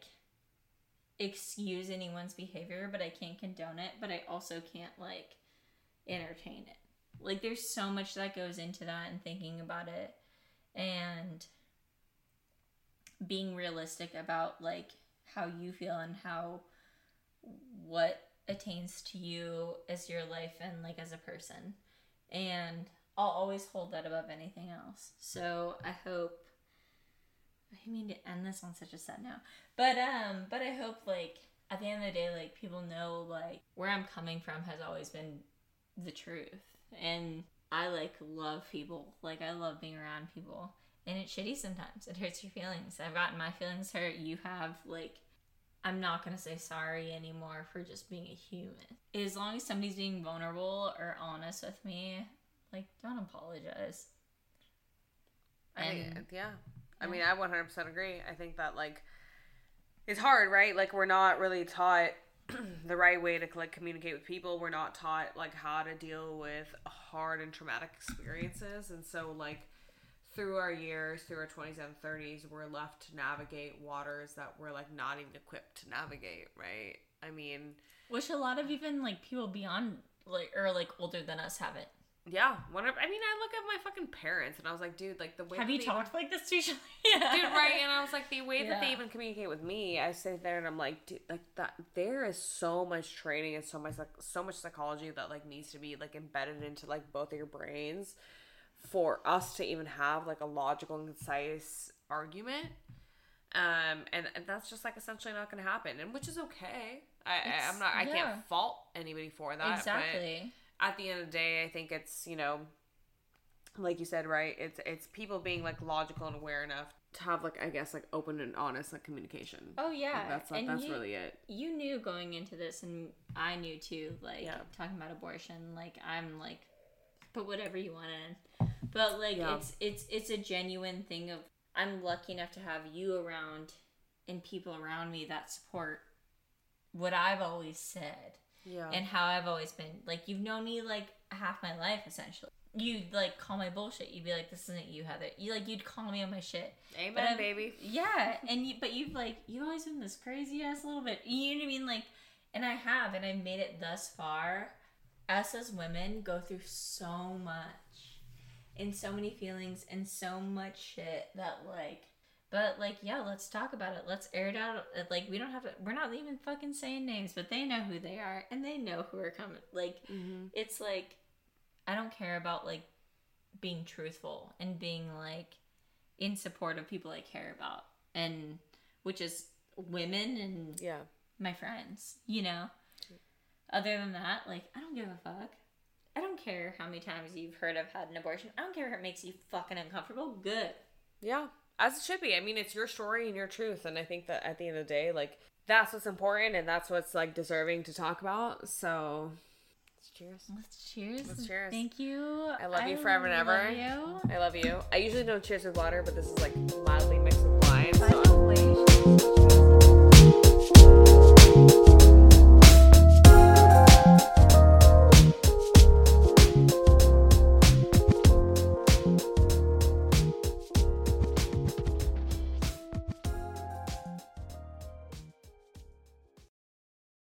excuse anyone's behavior, but I can't condone it. But I also can't, like, entertain it. Like, there's so much that goes into that and thinking about it. And being realistic about, like, how you feel and how what attains to you as your life and, like, as a person. And I'll always hold that above anything else. So I hope, I mean to end this on such a sad note, but um but I hope, like, at the end of the day, like, people know, like, where I'm coming from has always been the truth. And I, like, love people. Like, I love being around people. And it's shitty sometimes. It hurts your feelings. I've gotten my feelings hurt. You have. Like, I'm not going to say sorry anymore for just being a human. As long as somebody's being vulnerable or honest with me, like, don't apologize. I And, think, yeah. yeah. I mean, I one hundred percent agree. I think that, like, it's hard, right? Like, we're not really taught the right way to, like, communicate with people. We're not taught, like, how to deal with hard and traumatic experiences. And so, like, through our years, through our twenties and thirties, we're left to navigate waters that we're, like, not even equipped to navigate, right? I mean... Which a lot of even, like, people beyond like or like older than us haven't. Yeah, whenever, I mean, I look at my fucking parents and I was like, dude, like the way have you they, talked like this to each other? Yeah. Dude, right? And I was like, the way Yeah. that they even communicate with me, I sit there and I'm like, dude, like that. There is so much training and so much like so much psychology that like needs to be like embedded into like both of your brains for us to even have like a logical and concise argument. Um, and, and that's just like essentially not going to happen, and which is okay. I, I I'm not. I yeah. can't fault anybody for that. Exactly. But at the end of the day, I think it's, you know, like you said, right? It's it's people being like logical and aware enough to have like, I guess, like open and honest like communication. Oh yeah, like, that's like, and that's you, really it. You knew going into this, and I knew too. Like Yeah. talking about abortion, like I'm like, put whatever you want in, but like Yeah. it's it's it's a genuine thing of I'm lucky enough to have you around and people around me that support what I've always said. Yeah. And how I've always been. Like, you've known me, like, half my life, essentially. You'd, like, call my bullshit. You'd be like, this isn't you, Heather. You, like, you'd call me on my shit. Amen, baby. Yeah. And you, but you've, like, you've always been this crazy-ass little bit. You know what I mean? Like, and I have, and I've made it thus far. Us as women go through so much. And so many feelings and so much shit that, like... But, like, yeah, let's talk about it. Let's air it out. Like, we don't have to... We're not even fucking saying names, but they know who they are. And they know who are coming. Like, Mm-hmm. it's like... I don't care about, like, being truthful and being, like, in support of people I care about. And... Which is women and... Yeah. My friends, you know? Other than that, like, I don't give a fuck. I don't care how many times you've heard I've had an abortion. I don't care if it makes you fucking uncomfortable. Good. Yeah. As it should be. I mean, it's your story and your truth. And I think that at the end of the day, like, that's what's important and that's what's, like, deserving to talk about. So, let's cheers. Let's cheers. Let's cheers. Thank you. I love you forever and ever. I love you. I love you. I usually don't cheers with water, but this is, like, mildly mixed with wine. By So the way,